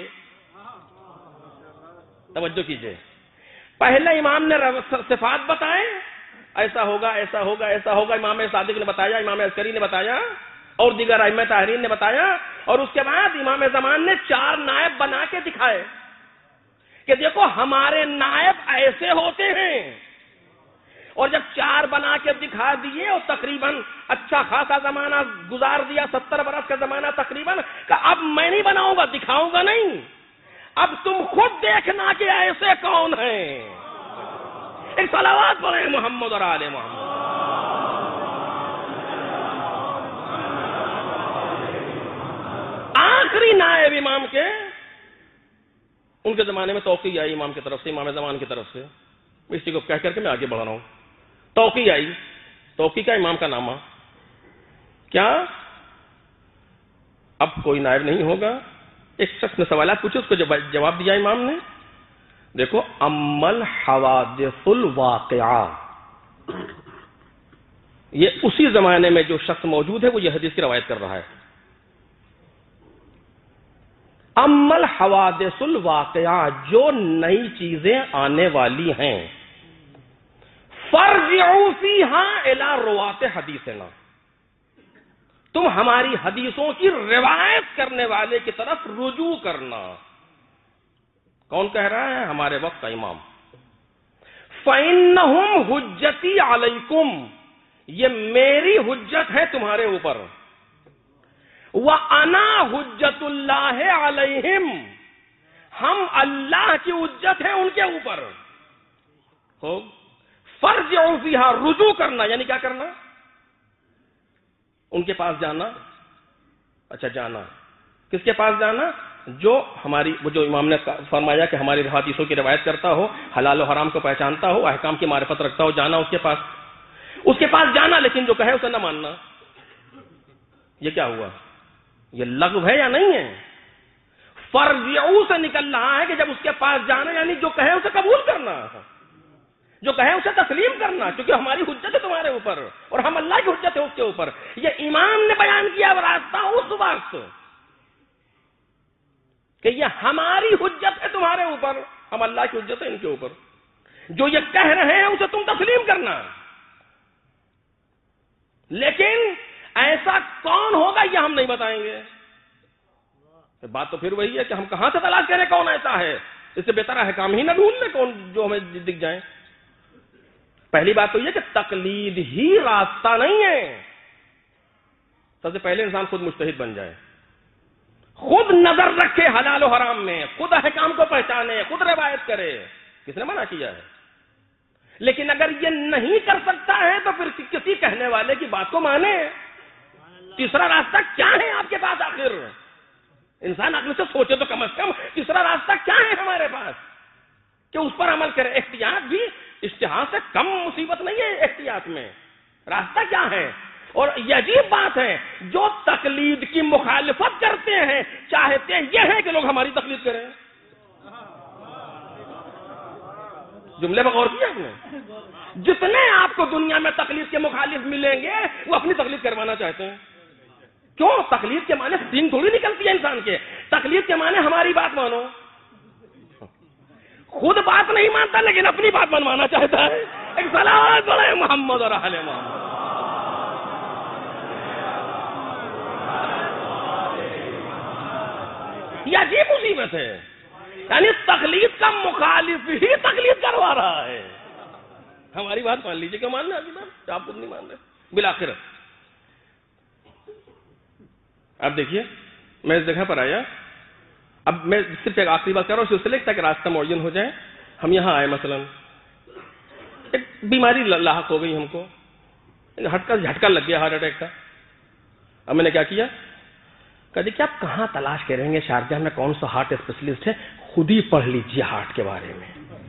توجہ کیجئے، پہلے امام نے صفات بتائے، ایسا ہوگا ایسا ہوگا ایسا ہوگا، امام صادق نے بتایا، امام عسکری نے بتایا اور دیگر ائمہ طاہرین نے بتایا، اور اس کے بعد امام زمان نے 4 نائب بنا کے دکھائے کہ دیکھو ہمارے نائب ایسے ہوتے ہیں۔ اور جب 4 بنا کے دکھا دیے اور تقریباً اچھا خاصا زمانہ گزار دیا، 70 برس کا زمانہ تقریباً، کہ اب میں نہیں بناؤں گا، دکھاؤں گا نہیں، اب تم خود دیکھنا کہ ایسے کون ہیں۔ ایک صلوات پڑھیں محمد اور آل محمد۔ آخری نائب امام کے ان کے زمانے میں توقیع آئی امام کی طرف سے، امام زمان کی طرف سے، اسی کو کہہ کر کے میں آگے بڑھ رہا ہوں۔ توقیع آئی، توقیع کا امام کا نامہ کیا؟ اب کوئی نائب نہیں ہوگا۔ ایک شخص نے سوالات پوچھے، اس کو جواب دیا امام نے، دیکھو امل حوادث الواقعہ، یہ اسی زمانے میں جو شخص موجود ہے وہ یہ حدیث کی روایت کر رہا ہے۔ امل حوادث الواقعہ، جو نئی چیزیں آنے والی ہیں، فرجعوا فیہا الی رواۃ حدیثنا، تم ہماری حدیثوں کی روایت کرنے والے کی طرف رجوع کرنا۔ کون کہہ رہا ہے؟ ہمارے وقت کا امام۔ فَإِنَّهُمْ حُجَّتِي عَلَيْكُمْ، یہ میری حجت ہے تمہارے اوپر۔ وَأَنَا حُجَّتُ اللَّهِ عَلَيْهِمْ، ہم اللہ کی حجت ہے ان کے اوپر۔ فرجعوا فیہا، رجوع کرنا یعنی کیا کرنا؟ ان کے پاس جانا۔ اچھا جانا، کس کے پاس جانا؟ جو امام نے فرمایا کہ ہماری حدیثوں کی روایت کرتا ہو، حلال و حرام کو پہچانتا ہو، احکام کی معرفت رکھتا ہو، جانا اس کے پاس جانا، لیکن جو کہے اسے نہ ماننا۔ یہ کیا ہوا؟ یہ لغو ہے یا نہیں ہے؟ فرجعوا سے نکل رہا ہے کہ جب اس کے پاس جانا یعنی جو کہے اسے قبول کرنا، جو کہے اسے تسلیم کرنا، کیونکہ ہماری حجت ہے تمہارے اوپر اور ہم اللہ کی حجت ہے اس کے اوپر۔ یہ امام نے بیان کیا راستہ اس وقت کہ یہ ہماری حجت ہے تمہارے اوپر، ہم اللہ کی حجت ہے ان کے اوپر، جو یہ کہہ رہے ہیں اسے تم تسلیم کرنا۔ لیکن ایسا کون ہوگا یہ ہم نہیں بتائیں گے. بات تو پھر وہی ہے کہ ہم کہاں سے تلاش کریں کون ایسا ہے. اس سے بہتر ہے کام ہی نہ ڈھونڈ لیں کون جو ہمیں دکھ جائیں. پہلی بات تو یہ کہ تقلید ہی راستہ نہیں ہے. سب سے پہلے انسان خود مجتہد بن جائے, خود نظر رکھے حلال و حرام میں, خود احکام کو پہچانے, خود روایت کرے. کس نے منع کیا ہے؟ لیکن اگر یہ نہیں کر سکتا ہے تو پھر کسی کہنے والے کی بات کو مانے. تیسرا راستہ کیا ہے آپ کے پاس؟ آخر انسان عقل سے سوچے تو کم از کم تیسرا راستہ کیا ہے ہمارے پاس کہ اس پر عمل کرے. احتیاط بھی اجتہاد سے کم مصیبت نہیں ہے. احتیاط میں راستہ کیا ہے؟ اور یہ عجیب بات ہے, جو تقلید کی مخالفت کرتے ہیں چاہتے یہ ہے کہ لوگ ہماری تقلید کریں. جملے پر غور کیا آپ نے؟ جتنے آپ کو دنیا میں تقلید کے مخالف ملیں گے وہ اپنی تقلید کروانا چاہتے ہیں. کیوں؟ تقلید کے معنی دین تھوڑی نکلتی ہے انسان کے. تقلید کے معنی ہماری بات مانو. خود بات نہیں مانتا لیکن اپنی بات منوانا چاہتا ہے. ایک صلوات پڑھے محمد اور اہل محمد. یہ عجیب مصیبت ہے. یعنی تقلید کا مخالف ہی تقلید کروا رہا ہے. ہماری بات مان لیجیے. کیوں مان رہے آپ؟ آپ خود نہیں مان رہے. بالآخر اب دیکھیے, میں اس جگہ پر آیا, اب میں صرف ایک آخری بات کر رہا ہوں سلسلے تاکہ راستہ معین ہو جائے. ہم یہاں آئے, مثلا ایک بیماری لاحق ہو گئی ہم کو, جھٹکا لگ گیا, ہارٹ اٹیک کا. اب میں نے کیا کیا, کہا دیکھیے آپ کہاں تلاش کریں گے شارجہ میں کون سا ہارٹ اسپیشلسٹ ہے, خود ہی پڑھ لیجیے ہارٹ کے بارے میں.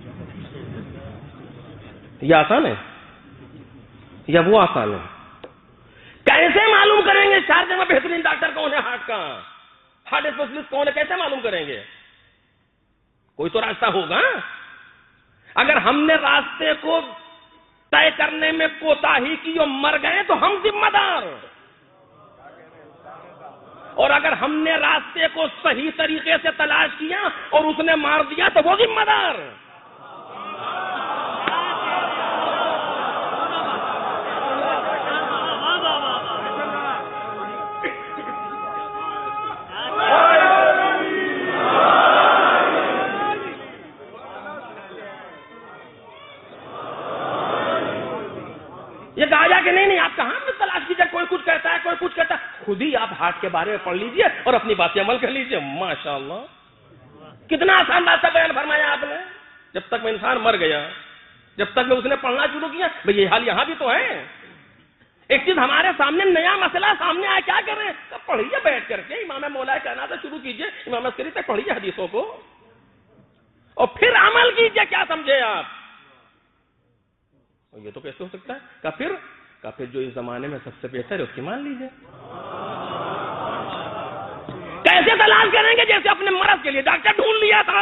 یہ آسان ہے یا وہ آسان ہے؟ کیسے معلوم کریں گے شارجہ میں بہترین ڈاکٹر کون ہے ہارٹ کا, ہارٹ اسپیشلسٹ کون ہے, کیسے معلوم کریں گے؟ کوئی تو راستہ ہوگا. اگر ہم نے راستے کو طے کرنے میں کوتاہی کی اور مر گئے تو ہم ذمہ دار, اور اگر ہم نے راستے کو صحیح طریقے سے تلاش کیا اور اس نے مار دیا تو وہ ذمہ دار. یہ کہا جا کہ نہیں آپ کہاں میں تلاش کیجیے, کوئی کچھ کہتا ہے کوئی کچھ کہتا ہے. خود ہی آپ ہارٹ کے بارے میں پڑھ لیجئے اور اپنی بات پہ عمل کر لیجئے. ماشاءاللہ کتنا آسان راستہ بیان فرمایا آپ نے. جب تک میں انسان مر گیا, جب تک میں اس نے پڑھنا شروع کیا, بھئی یہ حال یہاں بھی تو ہے. ایک چیز ہمارے سامنے نیا مسئلہ سامنے آیا, کیا کر رہے ہیں؟ پڑھیے بیٹھ کر کے امام مولا کائنات سے شروع کیجئے, امام عسکری تک پڑھیے حدیثوں کو اور پھر عمل کیجئے. کیا سمجھے آپ؟ یہ تو کیسے ہو سکتا ہے؟ کہ پھر جو اس زمانے میں سب سے بہتر ہے اس کی مان لیجئے. کیسے تلاش کریں گے؟ جیسے اپنے مرض کے لیے ڈاکٹر ڈھونڈ لیا تھا,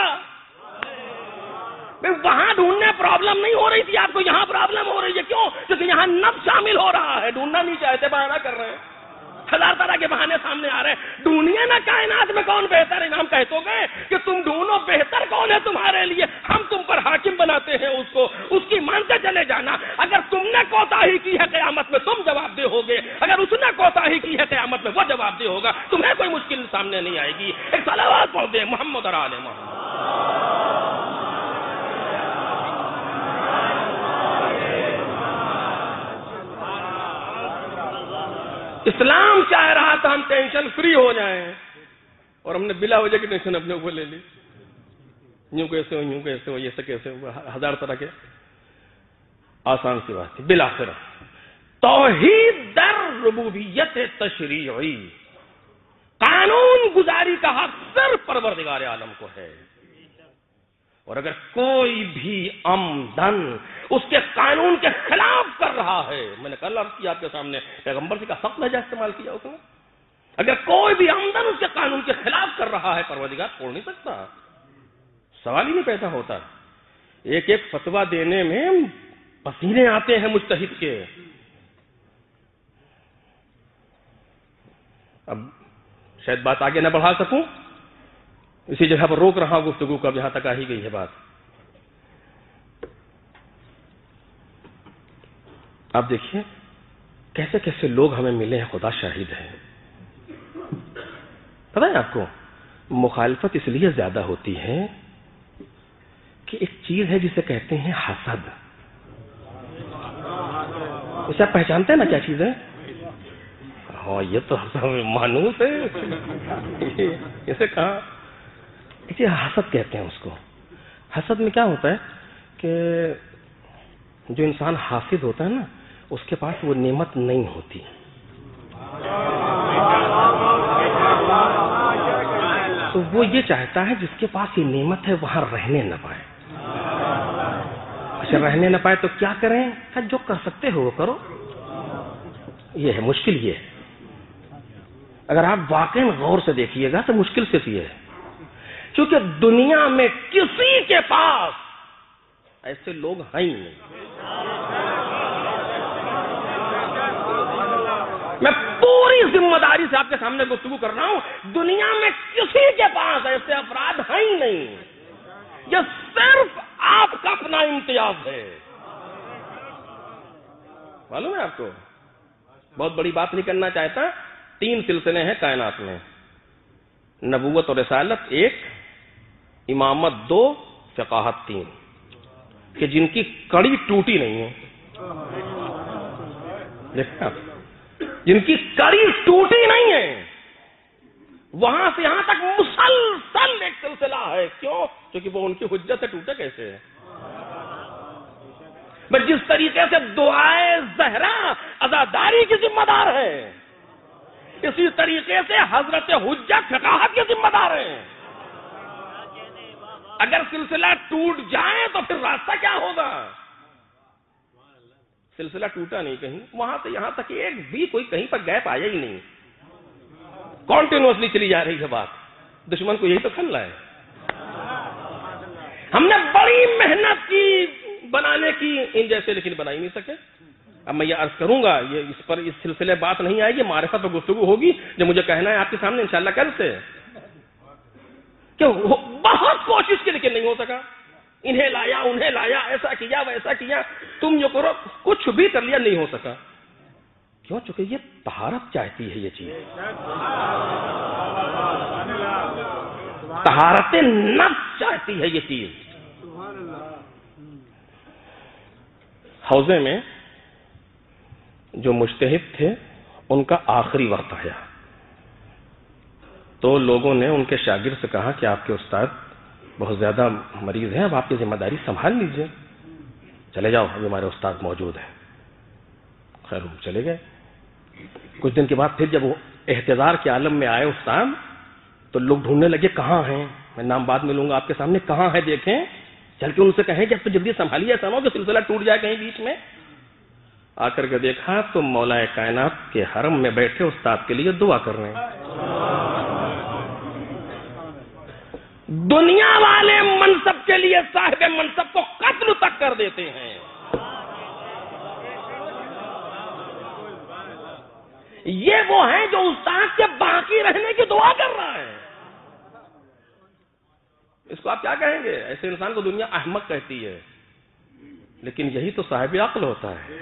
وہاں ڈھونڈنے پرابلم نہیں ہو رہی تھی, آپ کو یہاں پرابلم ہو رہی ہے. کیوں؟ کیونکہ یہاں نفس شامل ہو رہا ہے. ڈھونڈنا نہیں چاہتے, بہانہ کر رہے ہیں, ہزار طرح کے بہانے سامنے آ رہے ہیں. ڈھونڈیے نا کائنات میں کون بہتر ہے. ہم کہہ تو گئے کہ تم ڈھونڈو بہتر کون ہے تمہارے لیے, ہم تم پر حاکم بناتے ہیں اس کو, اس کی مانتے چلے جانا. اگر تم نے کوتاہی کی ہے قیامت میں تم جواب دہ ہوگے, اگر اس نے کوتاہی کی ہے قیامت میں وہ جواب دہ ہوگا. تمہیں کوئی مشکل سامنے نہیں آئے گی. ایک صلوات پڑھ دیں محمد اور آل محمد. اسلام چاہ رہا تھا ہم ٹینشن فری ہو جائیں, اور ہم نے بلا وجہ کی ٹینشن اپنے اوپر لے لی. یوں کیسے ہو, یوں کیسے ہو, یہ سے کیسے ہو, ہزار طرح کے. آسان سی بات ہے. بالآخر توحید در ربوبیت تشریعی, قانون گزاری کا حق صرف پروردگار عالم کو ہے. اور اگر کوئی بھی عمدن اس کے قانون کے خلاف کر رہا ہے, میں نے کل عرض کیا آپ کے سامنے, پیغمبر سے کا سخت لہجہ استعمال کیا اس نے, اگر کوئی بھی عمدن اس کے قانون کے خلاف کر رہا ہے پروردگار چھوڑ نہیں سکتا. سوال ہی نہیں پیدا ہوتا. ایک ایک فتویٰ دینے میں پسینے آتے ہیں مجتہد کے. اب شاید بات آگے نہ بڑھا سکوں, اسی جگہ پر روک رہا ہوں گفتگو کو, اب یہاں تک آ ہی گئی ہے بات. آپ دیکھیے کیسے کیسے لوگ ہمیں ملے ہیں، خدا شاہد ہے. پتہ ہے آپ کو مخالفت اس لیے زیادہ ہوتی ہے کہ ایک چیز ہے جسے کہتے ہیں حسد. اسے آپ پہچانتے ہیں نا کیا چیز ہے؟ ہاں یہ تو مانوس ہے. اسے کہا اسے حسد کہتے ہیں. اس کو حسد میں کیا ہوتا ہے کہ جو انسان حاسد ہوتا ہے نا، اس کے پاس وہ نعمت نہیں ہوتی. تو وہ یہ چاہتا ہے جس کے پاس یہ نعمت ہے وہاں رہنے نہ پائے. اچھا رہنے نہ پائے تو کیا کریں؟ جو کر سکتے ہو وہ کرو. یہ ہے مشکل. یہ ہے اگر آپ واقعی غور سے دیکھیے گا تو مشکل صرف یہ ہے کیونکہ دنیا میں کسی کے پاس ایسے لوگ ہیں ہی نہیں. میں پوری ذمہ داری سے آپ کے سامنے گفتگو کر رہا ہوں، دنیا میں کسی کے پاس ایسے افراد ہیں ہی نہیں. یہ صرف آپ کا اپنا امتیاز ہے. معلوم ہے آپ کو؟ بہت بڑی بات نہیں کرنا چاہتا. 3 سلسلے ہیں کائنات میں، نبوت اور رسالت 1، امامت 2، فقاہت 3، کہ جن کی کڑی ٹوٹی نہیں ہے. دیکھیں آپ، جن کی کڑی ٹوٹی نہیں ہے، وہاں سے یہاں تک مسلسل ایک سلسلہ ہے. کیوں؟ کیونکہ وہ ان کی حجت سے ٹوٹے کیسے ہے. بس جس طریقے سے دعائے زہرا عزاداری کی ذمہ دار ہے، اسی طریقے سے حضرت حجت فقاہت کی ذمہ دار ہیں. اگر سلسلہ ٹوٹ جائے تو پھر راستہ کیا ہوگا؟ سلسلہ ٹوٹا نہیں کہیں، وہاں سے یہاں تک ایک بھی کوئی کہیں پر گیپ آیا ہی نہیں. کنٹینیوسلی چلی جا رہی ہے بات. دشمن کو یہی تو کھلنا ہے. ہم نے بڑی محنت کی بنانے کی ان جیسے، لیکن بنا ہی نہیں سکے. اب میں یہ عرض کروں گا، یہ اس پر اس سلسلے بات نہیں آئے گی، معرفت پر گفتگو ہوگی جو مجھے کہنا ہے آپ کے سامنے انشاءاللہ کل سے، کہ بہت کوشش کی لیکن نہیں ہو سکا. انہیں لایا انہیں لایا، ایسا کیا ویسا کیا، تم یہ کرو، کچھ بھی کر لیا، نہیں ہو سکا. کیوں؟ چونکہ یہ طہارت چاہتی ہے. یہ چیز طہارت نفس چاہتی ہے. یہ چیز حوضے میں جو مجتہد تھے ان کا آخری وقت آیا تو لوگوں نے ان کے شاگرد سے کہا کہ آپ کے استاد بہت زیادہ مریض ہیں، اب آپ کی ذمہ داری سنبھال لیجئے. چلے جاؤ، ابھی ہمارے استاد موجود ہیں. خیر وہ چلے گئے. کچھ دن کے بعد پھر جب وہ احتضار کے عالم میں آئے استاد، تو لوگ ڈھونڈنے لگے کہاں ہیں. میں نام بعد میں لوں گا آپ کے سامنے، کہاں ہے دیکھیں. چل کے ان سے کہیں کہ اب تو جلدی سنبھالیے، ایسا نہ ہو کہ سلسلہ ٹوٹ جائے کہیں بیچ میں. آ کر کے دیکھا تو مولا کائنات کے حرم میں بیٹھے استاد کے لیے دعا کر رہے ہیں. دنیا والے منصب کے لیے صاحب منصب کو قتل تک کر دیتے ہیں. یہ وہ ہیں جو استاد کے باقی رہنے کی دعا کر رہا ہے. اس کو آپ کیا کہیں گے؟ ایسے انسان کو دنیا احمق کہتی ہے، لیکن یہی تو صاحب عقل ہوتا ہے.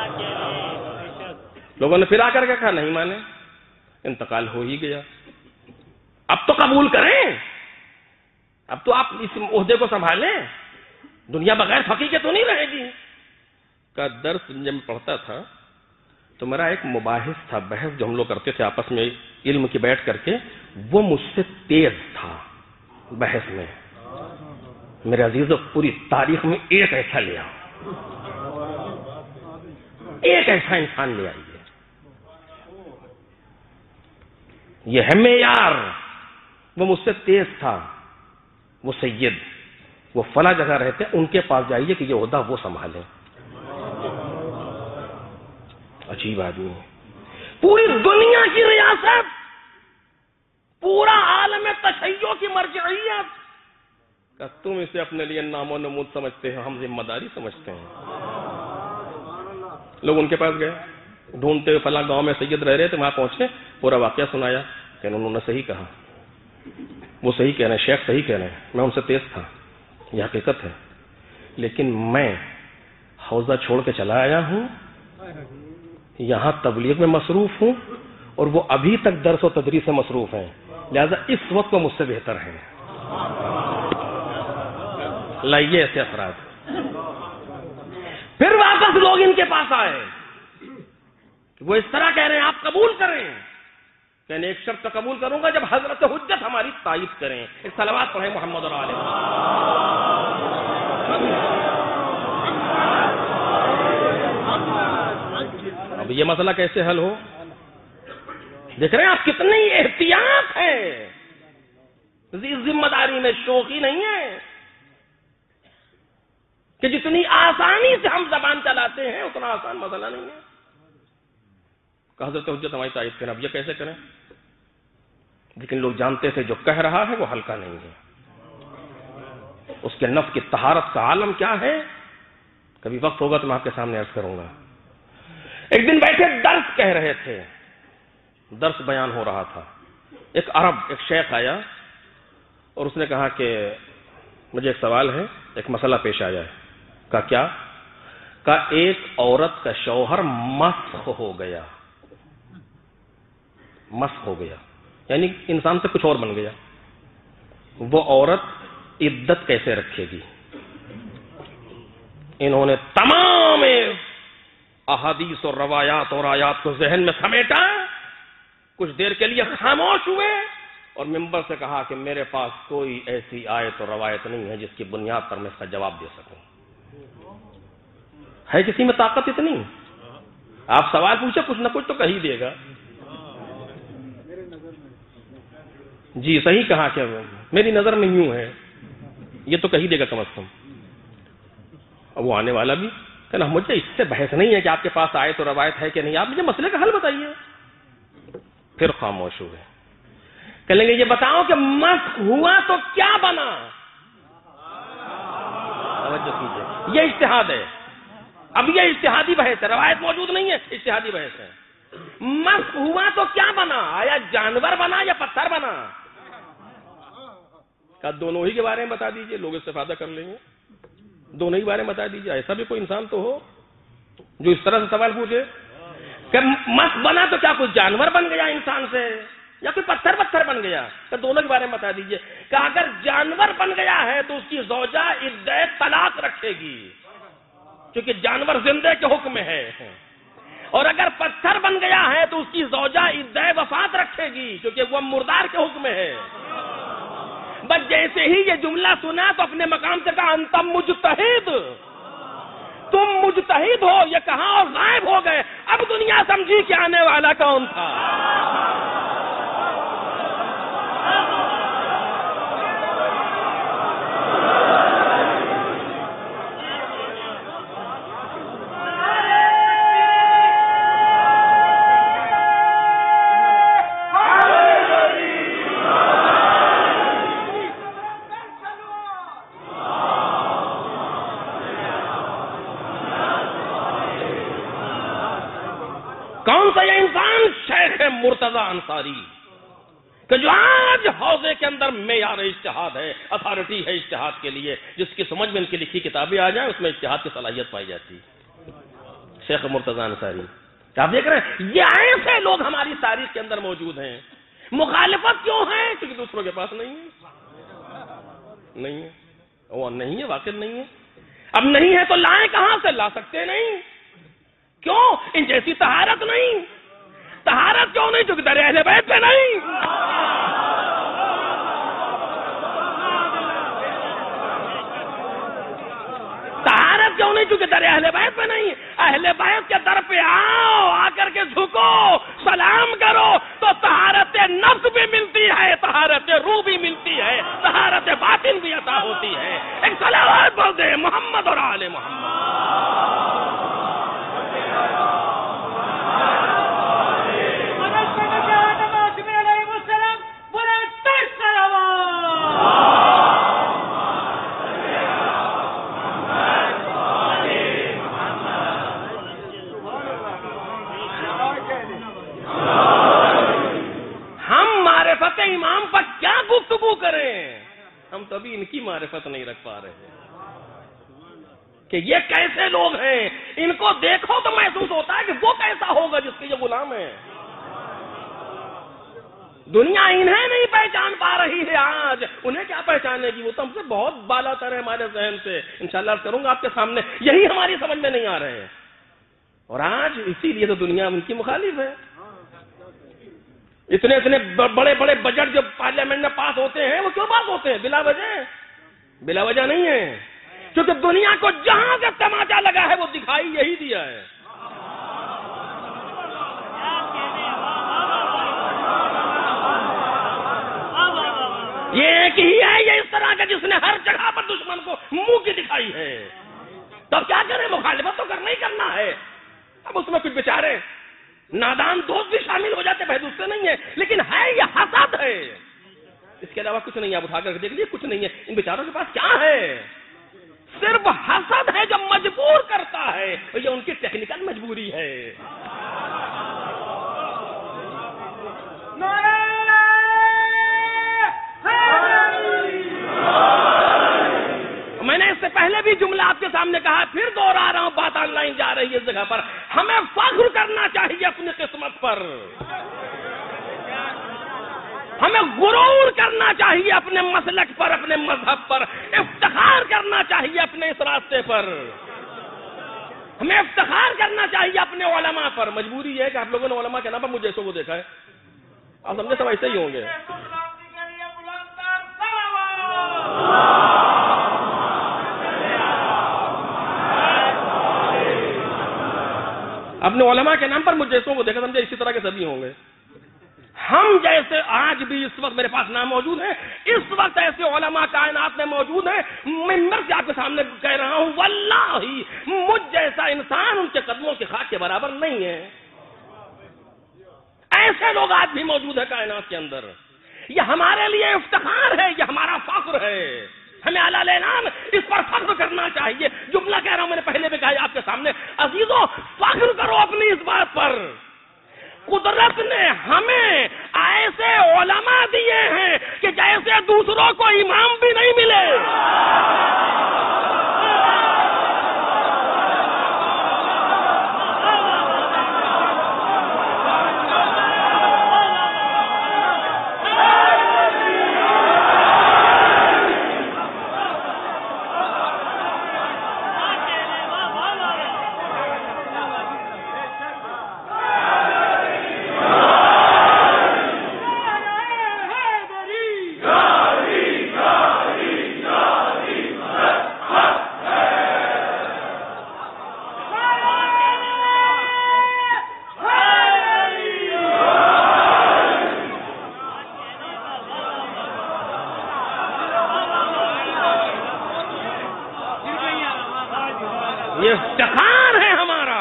لوگوں نے پھر آ کر کے کہا نہیں مانے، انتقال ہو ہی گیا، اب تو قبول کریں، اب تو آپ اس عہدے کو سنبھالیں، دنیا بغیر فقیر کے تو نہیں رہے گی. کا درس جب میں پڑھتا تھا تو میرا ایک مباحث تھا، بحث جو ہم لوگ کرتے تھے آپس میں علم کی بیٹھ کر کے، وہ مجھ سے تیز تھا بحث میں. میرے عزیزوں، پوری تاریخ میں ایک ایسا لیا، ایک ایسا انسان لے آئیے. یہ ہے معیار. وہ مجھ سے تیز تھا، وہ سید، وہ فلاں جگہ رہتے، ان کے پاس جائیے کہ یہ عہدہ وہ سنبھالیں. عجیب آدمی، پوری دنیا کی ریاست، پورا عالم تشیع کی مرجعیت، کہ تم اسے اپنے لیے نام و نمود سمجھتے ہو، ہم ذمہ داری سمجھتے ہیں. لوگ ان کے پاس گئے ڈھونڈتے ہوئے، فلاں گاؤں میں سید رہ رہے تھے، وہاں پہنچے، پورا واقعہ سنایا کہ انہوں نے صحیح کہا، وہ صحیح کہہ رہے ہیں، شیخ صحیح کہہ رہے ہیں، میں ان سے تیز تھا، یہ حقیقت ہے. لیکن میں حوضہ چھوڑ کے چلا آیا ہوں یہاں تبلیغ میں مصروف ہوں اور وہ ابھی تک درس و تدریس سے مصروف ہیں، لہذا اس وقت وہ مجھ سے بہتر ہیں۔ لائیے ایسے افراد۔ پھر واپس لوگ ان کے پاس آئے، وہ اس طرح کہہ رہے ہیں آپ قبول کریں، کہنے ایک شرط قبول کروں گا جب حضرت حجت ہماری تائید کریں۔ ایک صلوات پڑھیں محمد اور آل محمد۔ اب یہ مسئلہ کیسے حل ہو؟ دیکھ رہے ہیں آپ کتنی احتیاط ہے، ذمہ داری میں شوخی نہیں ہے کہ جتنی آسانی سے ہم زبان چلاتے ہیں اتنا آسان مسئلہ نہیں ہے کہ حضرت حجت ہماری تائید کریں۔ اب یہ کیسے کریں؟ لیکن لوگ جانتے تھے جو کہہ رہا ہے وہ ہلکا نہیں ہے، اس کے نفس کی طہارت کا عالم کیا ہے، کبھی وقت ہوگا تو میں آپ کے سامنے عرض کروں گا۔ ایک دن بیٹھے درس کہہ رہے تھے، درس بیان ہو رہا تھا، ایک عرب ایک شیخ آیا اور اس نے کہا کہ مجھے ایک سوال ہے، ایک مسئلہ پیش آیا ہے۔ کہا کیا؟ کہا ایک عورت کا شوہر مسخ ہو گیا، مسخ ہو گیا یعنی انسان سے کچھ اور بن گیا، وہ عورت عدت کیسے رکھے گی؟ انہوں نے تمام احادیث اور روایات اور آیات کو ذہن میں سمیٹا، کچھ دیر کے لیے خاموش ہوئے اور منبر سے کہا کہ میرے پاس کوئی ایسی آیت اور روایت نہیں ہے جس کی بنیاد پر میں اس کا جواب دے سکوں۔ ہے کسی میں طاقت اتنی؟ آپ سوال پوچھے کچھ نہ کچھ تو کہہ ہی دے گا۔ جی صحیح کہا کہ میری نظر میں یوں ہے، یہ تو کہی دے گا کم از کم۔ اب وہ آنے والا بھی کہنا مجھے اس سے بحث نہیں ہے کہ آپ کے پاس آیت اور روایت ہے کہ نہیں، آپ مجھے مسئلے کا حل بتائیے۔ پھر خاموش ہوئے، کہیں گے یہ بتاؤ کہ مسخ ہوا تو کیا بنا؟ توجہ کیجیے، یہ اجتہاد ہے، اب یہ اجتہادی بحث ہے، روایت موجود نہیں ہے، اجتہادی بحث ہے۔ مسخ ہوا تو کیا بنا؟ آیا جانور بنا یا پتھر بنا؟ کہا دونوں ہی کے بارے میں بتا دیجئے، لوگ استفادہ کر لیں گے، دونوں ہی بارے میں بتا دیجئے۔ ایسا بھی کوئی انسان تو ہو جو اس طرح سے سوال پوچھے کہ مسخ بنا تو کیا کوئی جانور بن گیا انسان سے یا کوئی پتھر بن گیا؟ کہ دونوں کے بارے میں بتا دیجئے۔ کہ اگر جانور بن گیا ہے تو اس کی زوجہ عدہ طلاق رکھے گی کیونکہ جانور زندہ کے حکم میں ہے، اور اگر پتھر بن گیا ہے تو اس کی زوجہ عدہ وفات رکھے گی کیونکہ وہ مردار کے حکم میں ہے۔ بس جیسے ہی یہ جملہ سنا تو اپنے مقام سے کہا انت مجتہد، تم مجتہد ہو، یہ کہاں اور غائب ہو گئے۔ اب دنیا سمجھی کہ آنے والا کون تھا۔ کون سا یہ انسان؟ شیخ مرتضی انصاری، کہ جو آج حوضے کے اندر معیار اجتہاد ہے، اتھارٹی ہے اجتہاد کے لیے، جس کی سمجھ میں ان کی لکھی کتابیں آ جائیں اس میں اجتہاد کی صلاحیت پائی جاتی ہے۔ شیخ مرتضی انصاری، آپ دیکھ رہے ہیں یہ ایسے لوگ ہماری تاریخ کے اندر موجود ہیں۔ مخالفت کیوں ہے؟ کیونکہ دوسروں کے پاس نہیں ہے، وہ نہیں ہے، واقع نہیں ہے۔ اب نہیں ہے تو لائیں کہاں سے؟ لا سکتے نہیں۔ کیوں؟ ان جیسی طہارت نہیں۔ طہارت کیوں نہیں؟ کیونکہ در اہل بیت پہ نہیں۔ طہارت کیوں نہیں؟ کیونکہ در اہل بیت پہ نہیں۔ اہل بیت کے در پہ آؤ، آ کر کے جھکو، سلام کرو تو طہارت نفس بھی ملتی ہے، طہارت روح بھی ملتی ہے، طہارت باطن بھی عطا ہوتی ہے۔ ایک صلوات بول دے محمد اور آل محمد۔ امام پر کیا گفتگو کریں؟ ہم تو ابھی ان کی معرفت نہیں رکھ پا رہے کہ یہ کیسے لوگ ہیں، ان کو دیکھو تو محسوس ہوتا ہے کہ وہ کیسا ہوگا جس کے یہ غلام ہیں۔ دنیا انہیں نہیں پہچان پا رہی ہے، آج انہیں کیا پہچانے گی؟ وہ تو ہم سے بہت بالا تر ہے ہمارے ذہن سے۔ انشاءاللہ عرض کروں گا آپ کے سامنے، یہی ہماری سمجھ میں نہیں آ رہے ہیں، اور آج اسی لیے تو دنیا ان کی مخالف ہے۔ اتنے بڑے بڑے بجٹ جو پارلیمنٹ میں پاس ہوتے ہیں، وہ کیوں پاس ہوتے ہیں؟ بلا وجہ، بلا وجہ نہیں ہے، کیونکہ دنیا کو جہاں سے تماچا لگا ہے وہ دکھائی یہی دیا ہے۔ یہ ایک ہی ہے یہ اس طرح کا جس نے ہر جگہ پر دشمن کو منہ کی دکھائی ہے۔ تو اب کیا کریں؟ مخالفت تو کرنا ہی کرنا ہے۔ اب اس میں کچھ بیچارے نادان دوست بھی شامل ہو جاتے، بحث اس سے نہیں ہے، لیکن ہے یہ حسد ہے، اس کے علاوہ کچھ نہیں ہے۔ آپ اٹھا کر دیکھ لیجیے، کچھ نہیں ہے ان بیچاروں کے پاس، کیا ہے؟ صرف حسد ہے جو مجبور کرتا ہے، اور یہ ان کی ٹیکنیکل مجبوری ہے۔ میں نے اس سے پہلے بھی جملہ آپ کے سامنے کہا، پھر دوہرا رہا ہوں، بات آن لائن جا رہی ہے اس جگہ پر۔ ہمیں فخر کرنا چاہیے اپنی قسمت پر، ہمیں غرور کرنا چاہیے اپنے مسلک پر، اپنے مذہب پر، افتخار کرنا چاہیے اپنے اس راستے پر، ہمیں افتخار کرنا چاہیے اپنے علماء پر۔ مجبوری ہے کہ آپ لوگوں نے علماء کے نام پر مجھ جیسوں کو دیکھا ہے، آپ سمجھے سب ایسے ہی ہوں گے۔ اپنے علماء کے نام پر مجھ جیسوں کو دیکھا، سمجھے اسی طرح کے سبھی ہوں گے۔ ہم جیسے آج بھی اس وقت میرے پاس نام موجود ہے، اس وقت ایسے علماء کائنات میں موجود ہیں، ممبر سے آپ کے سامنے کہہ رہا ہوں، واللہ مجھ جیسا انسان ان کے قدموں کی خاک کے برابر نہیں ہے۔ ایسے لوگ آج بھی موجود ہیں کائنات کے اندر۔ یہ ہمارے لیے افتخار ہے، یہ ہمارا فخر ہے، ہمیں اعلیٰ اعلان اس پر فخر کرنا چاہیے۔ جملہ کہہ رہا ہوں، میں نے پہلے بھی کہا آپ کے سامنے، عزیزو فخر کرو اپنی اس بات پر، قدرت نے ہمیں ایسے علماء دیے ہیں کہ جیسے دوسروں کو امام بھی نہیں ملے۔ یہ افتخار ہے ہمارا،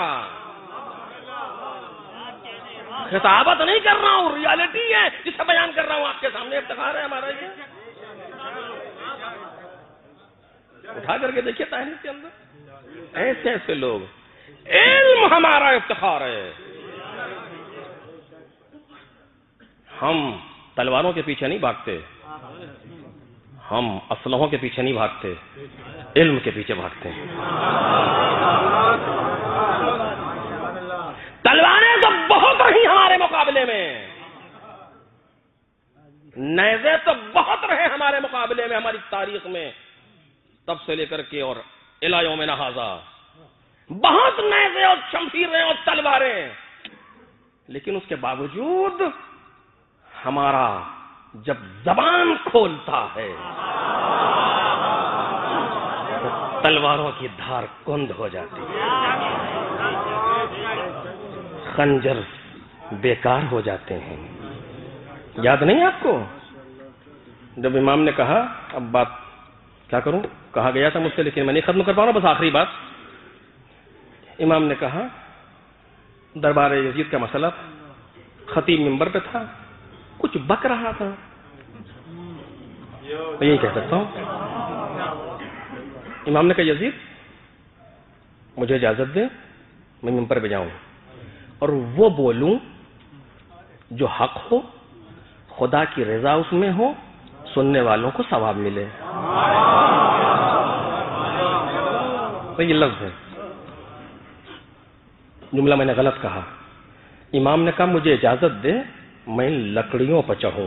خطابت نہیں کر رہا ہوں، ریالٹی ہے جسے بیان کر رہا ہوں آپ کے سامنے، افتخار ہے ہمارا۔ یہ اٹھا کر کے دیکھیے تاریخ کے اندر ایسے ایسے لوگ، علم ہمارا افتخار ہے۔ ہم تلواروں کے پیچھے نہیں بھاگتے، ہم اسلحوں کے پیچھے نہیں بھاگتے، علم کے پیچھے بھاگتے ہیں۔ تلواریں تو بہت رہی ہمارے مقابلے میں، نیزے تو بہت رہے ہمارے مقابلے میں، ہماری تاریخ میں تب سے لے کر کے اور الی یومنا ھذا بہت نیزے اور شمشیریں اور تلواریں، لیکن اس کے باوجود ہمارا جب زبان کھولتا ہے تلواروں کی دھار کند ہو جاتی ہے، خنجر بیکار ہو جاتے ہیں۔ یاد نہیں آپ کو جب امام نے کہا، اب بات کیا کروں، کہا گیا تھا مجھ سے لیکن میں نہیں ختم کر پاؤں گا، بس آخری بات، امام نے کہا دربار یزید کا مسئلہ، خطیب منبر پہ تھا، کچھ بک رہا تھا، میں یہی کہہ سکتا ہوں۔ امام نے کہا یزید مجھے اجازت دے میں منبر پہ جاؤں اور وہ بولوں جو حق ہو، خدا کی رضا اس میں ہو، سننے والوں کو ثواب ملے۔ تو یہ لفظ ہے. جملہ میں نے غلط کہا. امام نے کہا مجھے اجازت دے میں لکڑیوں پر چڑھوں.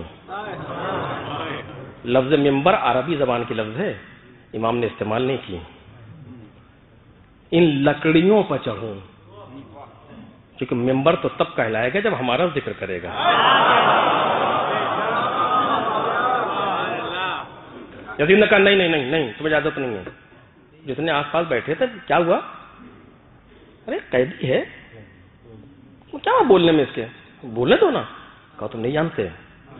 لفظ ممبر عربی زبان کی لفظ ہے, امام نے استعمال نہیں کی. ان لکڑیوں پر چڑھوں, کیونکہ ممبر تو تب کہلائے گا جب ہمارا ذکر کرے گا. یزید نے کہا نہیں نہیں نہیں نہیں, تمہیں اجازت نہیں ہے. جتنے آس پاس بیٹھے تھے کیا ہوا, ارے قیدی ہے کیا ہوا بولنے میں, اس کے بولنے دو نا. کہا تم نہیں جانتے,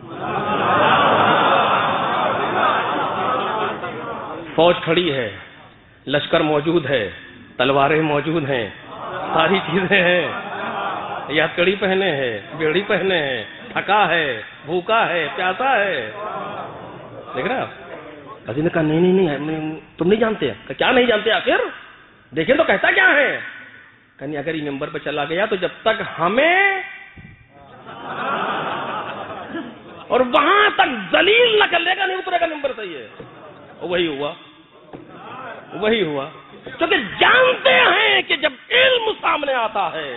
فوج کھڑی ہے, لشکر موجود ہے, تلواریں موجود ہیں, ساری چیزیں ہیں, یہ ہتکڑی پہنے ہیں, بیڑی پہنے ہیں, تھکا ہے, بھوکا ہے, پیاسا ہے. دیکھ رہا عزیز نے کہا نہیں نہیں نہیں تم نہیں جانتے. کیا نہیں جانتے آخر, دیکھیں تو کہتا کیا ہے. کہنی اگر یہ ممبر پہ چلا گیا تو جب تک ہمیں اور وہاں تک ذلیل نہ کر لے گا نہیں اترے گا ممبر سے. یہ وہی ہوا, وہی ہوا, کیونکہ جانتے ہیں کہ جب علم سامنے آتا ہے.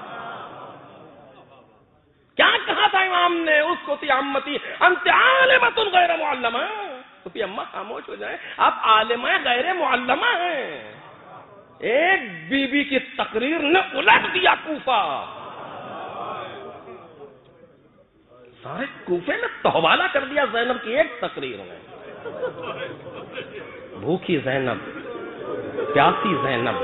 کیا کہا تھا امام نے, اس کو تی عمتی انت عالمۃ غیر معلمہ. تو پھر اماں خاموش ہو جائیں, آپ عالمہ غیر معلمہ ہیں. ایک بی بی کی تقریر نے الٹ دیا کوفہ. سارے کوفے میں تہوالہ کر دیا زینب کی ایک تقریر میں. بھوکی زینب, پیاسی زینب,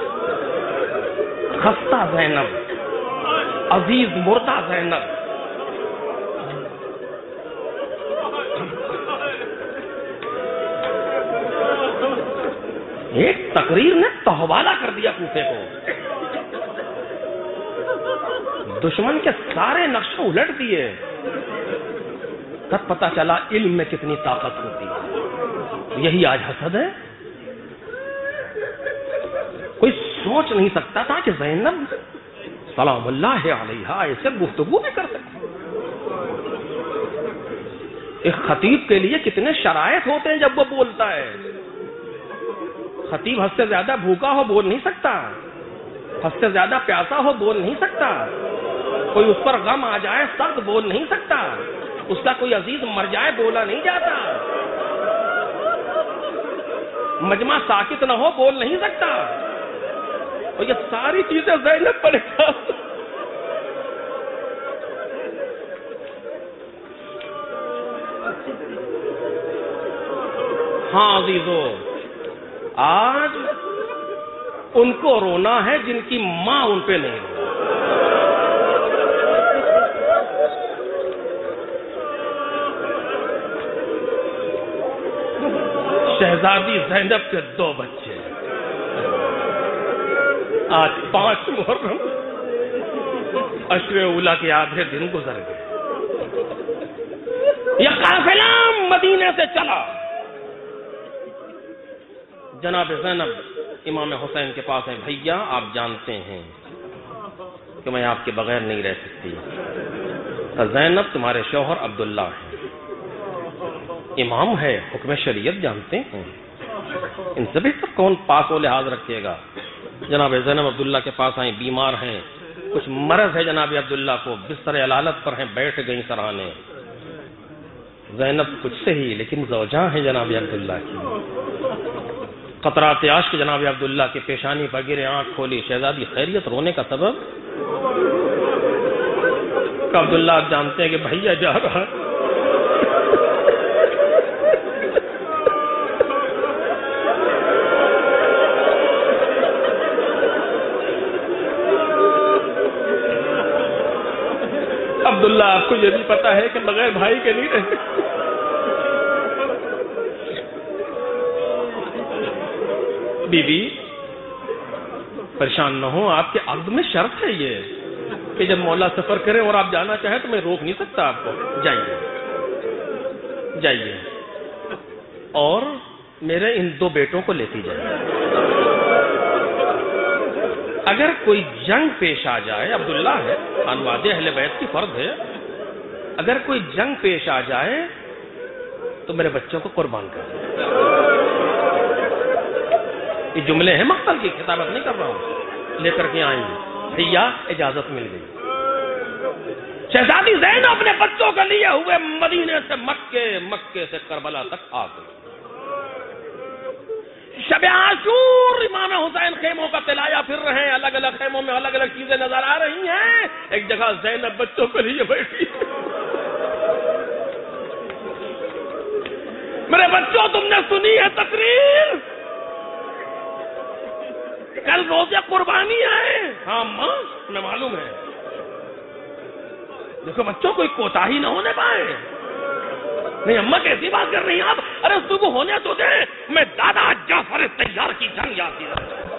خستہ زینب, عزیز مردہ زینب. ایک تقریر نے تہوالہ کر دیا کوفے کو. دشمن کے سارے نقشے الٹ دیے. تب پتہ چلا علم میں کتنی طاقت ہوتی ہے. یہی آج حسد ہے. کوئی سوچ نہیں سکتا تھا کہ زینب سلام اللہ علیہا ایسے گفتگو بھی کر سکتی. ایک خطیب کے لیے کتنے شرائط ہوتے ہیں جب وہ بولتا ہے. خطیب حد سے زیادہ بھوکا ہو بول نہیں سکتا, حد سے زیادہ پیاسا ہو بول نہیں سکتا, کوئی اس پر غم آ جائے سخت بول نہیں سکتا, اس کا کوئی عزیز مر جائے بولا نہیں جاتا, مجمع ساکت نہ ہو بول نہیں سکتا. اور یہ ساری چیزیں زینب پر ہاں عزیزو, آج ان کو رونا ہے جن کی ماں ان پہ نہیں رو. شہزادی زینب کے 2 بچے, آج 5 محرم عشر اولا کے آدھے دن گزر گئے. یہ قافلہ مدینے سے چلا. جناب زینب امام حسین کے پاس ہیں. بھیا آپ جانتے ہیں کہ میں آپ کے بغیر نہیں رہ سکتی. زینب تمہارے شوہر عبداللہ ہیں, امام ہے, حکم شریعت جانتے ہیں, ان سے بہتر کون پاک و لحاظ رکھے گا. جناب زینب عبداللہ کے پاس آئیں, بیمار ہیں, کچھ مرض ہے جناب عبداللہ کو, بستر علالت پر ہیں, بیٹھ گئیں سرانے. زینب کچھ سے ہی لیکن زوجاں ہیں جناب عبداللہ کی. قطرات اشک جناب عبداللہ کے پیشانی پر گرے, آنکھ کھولی. شہزادی خیریت, رونے کا سبب. کہ عبداللہ آپ جانتے ہیں کہ بھیا جا رہا. عبداللہ آپ کو یہ بھی پتا ہے کہ بغیر بھائی کے نہیں رہتے. بی بی پریشان نہ ہو, آپ کے عقد میں شرط ہے یہ کہ جب مولا سفر کرے اور آپ جانا چاہیں تو میں روک نہیں سکتا آپ کو. جائیے جائیے اور میرے ان 2 بیٹوں کو لیتی جائیے. اگر کوئی جنگ پیش آ جائے, عبداللہ ہے, خانواد اہل بیت کی فرد ہے, اگر کوئی جنگ پیش آ جائے تو میرے بچوں کو قربان کر دیں. یہ جملے ہیں مقتل کی، خطابت نہیں کر رہا ہوں، لے کر کے آئیں گے۔ بھیا اجازت مل گئی۔ شہزادی زینب اپنے بچوں کے لیے ہوئے مدینے سے مکے، مکے سے کربلا تک آ گئی۔ شب عاشور امام حسین خیموں کا تلایا پھر رہے ہیں، الگ الگ خیموں میں الگ الگ چیزیں نظر آ رہی ہیں، ایک جگہ زینب بچوں کے لیے بیٹھی۔ میرے بچوں، تم نے سنی ہے تقریر؟ کل روزے قربانی ہے۔ ہاں ماں، ہمیں معلوم ہے۔ دیکھو بچوں کوئی کوتاہی نہ ہونے پائے۔ نہیں اماں کیسی بات کر رہی ہیں آپ؟ ارے صبح ہونے تو دیں، میں دادا جعفر طیار کی جنگ یاد کی۔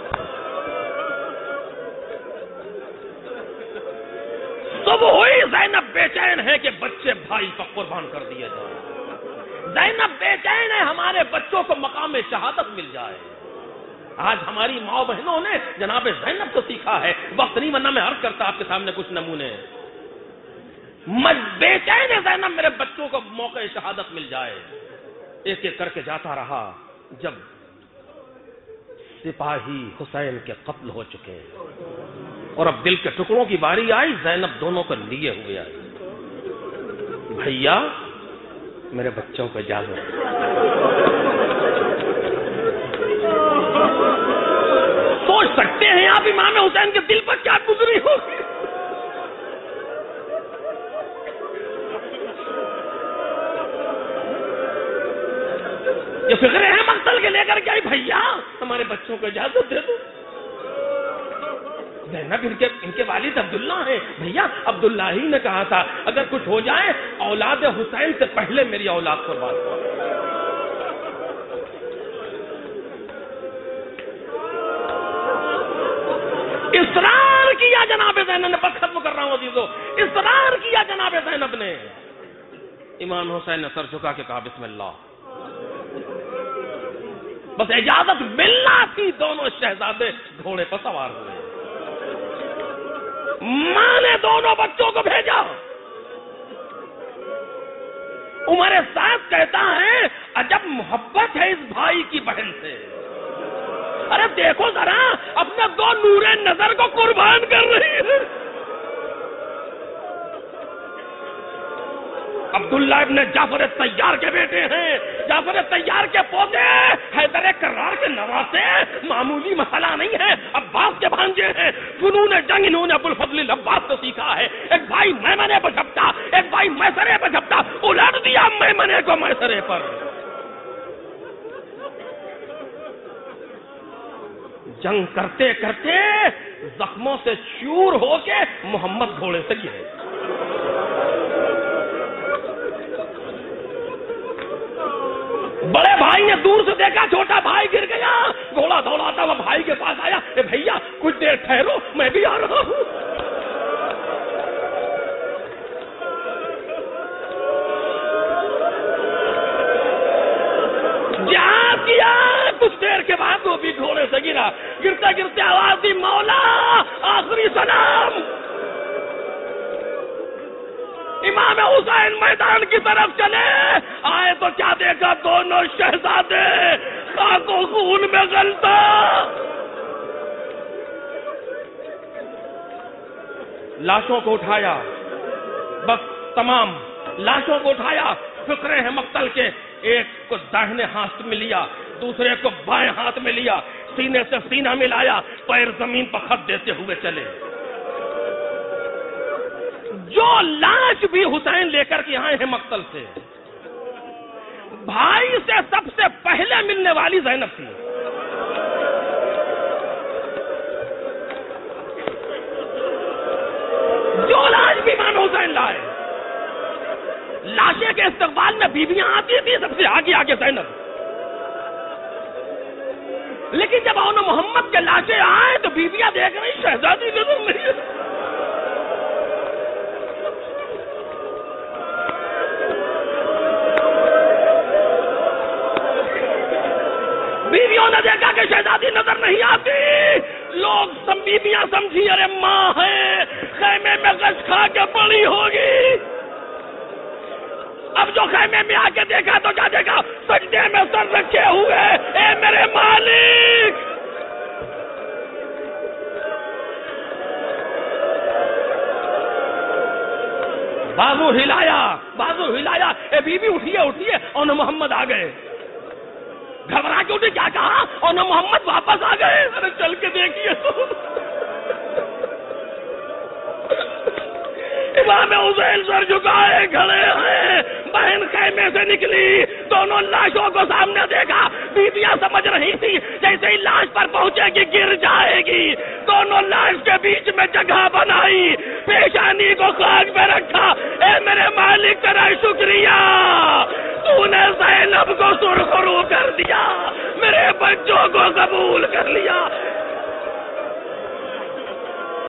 صبح ہوئی، زینب بے چین ہے کہ بچے بھائی کو قربان کر دیے جائیں۔ زینب بے چین ہے ہمارے بچوں کو مقام شہادت مل جائے۔ آج ہماری ماں بہنوں نے جناب زینب کو سیکھا ہے، وقت نہیں ورنہ میں عرض کرتا آپ کے سامنے کچھ نمونے۔ بے چین ہے زینب میرے بچوں کو موقع شہادت مل جائے۔ ایک ایک کر کے جاتا رہا، جب سپاہی حسین کے قتل ہو چکے اور اب دل کے ٹکڑوں کی باری آئی، زینب دونوں کو لیے ہوئے آئی۔ بھیا میرے بچوں کو اجازت۔ سوچ سکتے ہیں آپ امام حسین کے دل پر کیا گزری ہوگی؟ یہ فکر ہے مقتل کے لے کر کے آئی، بھیا ہمارے بچوں کو اجازت دے دو۔ زینب ان کے والد عبداللہ ہیں، بھیا عبداللہ ہی نے کہا تھا اگر کچھ ہو جائے اولاد حسین سے پہلے میری اولاد قربان ہو۔ اصرار کیا جناب زینب نے، بس ختم کر رہا ہوں عزیزو، اصرار کیا جناب زینب نے۔ امام حسین نے سر جھکا کے کہا بسم اللہ، بس اجازت ملنا تھی، دونوں شہزادے گھوڑے پر سوار ہوئے۔ ماں نے دونوں بچوں کو بھیجا۔ عمر سعد کہتا ہے عجب محبت ہے اس بھائی کی بہن سے۔ ارے دیکھو ذرا، اپنے دو نور نظر کو قربان کر رہی ہے۔ عبداللہ ابن جعفر طیار کے بیٹے ہیں، جعفر طیار کے پوتے، حیدر کرار کے نواسے، معمولی مسئلہ نہیں ہے، عباس کے بھانجے ہیں۔ فنون جنگ انہوں نے ابوالفضل العباس سے سیکھا ہے۔ ایک بھائی میمنے پر جھپٹا، ایک بھائی میسرے پر جھپٹا، الٹ دیا میمنے کو میسرے پر۔ جنگ کرتے کرتے زخموں سے چور ہو کے محمد گھوڑے سے گرے۔ بڑے بھائی نے دور سے دیکھا چھوٹا بھائی گر گیا، گھوڑا دوڑاتا ہوا بھائی کے پاس آیا، اے بھیا کچھ دیر ٹھہرو میں بھی آ رہا ہوں۔ جہاد کیا، کچھ دیر کے بعد وہ بھی گھوڑے سے گرا، گرتے گرتے آواز دی مولا آخری سلام۔ امام حسین میدان کی طرف چلے، آئے تو کیا دیکھا، دونوں شہزادے خاک و خون میں غلطہ۔ لاشوں کو اٹھایا، بس تمام لاشوں کو اٹھایا، فقرے ہیں مقتل کے، ایک کو داہنے ہاتھ میں لیا، دوسرے کو بائیں ہاتھ میں لیا، سینے سے سینہ ملایا، پیر زمین پر خط دیتے ہوئے چلے۔ جو لاش بھی حسین لے کر کے آئے ہیں مقتل سے، بھائی سے سب سے پہلے ملنے والی زینب تھی۔ جو لاش بھی امام حسین لائے، لاشیں کے استقبال میں بیویاں آتی تھی، سب سے آگے آگے زینب۔ لیکن جب آن محمد کے لاشیں آئے تو بیویاں دیکھ رہی، شہزادی نظر نہیں ہے۔ بیویوں نے دیکھا کہ شہزادی نظر نہیں آتی، لوگ بیویاں سمجھی ارے ماں ہے، خیمے میں گش کھا کے پڑی ہوگی۔ اب جو خیمے میں آ کے دیکھا تو کیا دیکھا، سجدے میں سر رکھے ہوئے، اے میرے مالک بازو ہلایا، اے بی بی اٹھیے، اور محمد آ گئے. گھبرا کے اٹھے، کیا کہا؟ اور محمد واپس آ گئے. ارے چل کے دیکھیے تو امام حسین سر جھکائے کھڑے ہیں. بہن خیمے سے نکلی، دونوں لاشوں کو سامنے دیکھا. بیویاں سمجھ رہی تھی جیسے ہی لاش پر پہنچے گی گر جائے گی. دونوں لاش کے بیچ میں جگہ بنائی، پیشانی کو خاک پہ رکھا. اے میرے مالک تیرا شکریہ، تو نے زینب کو سرخرو کر دیا، میرے بچوں کو قبول کر لیا.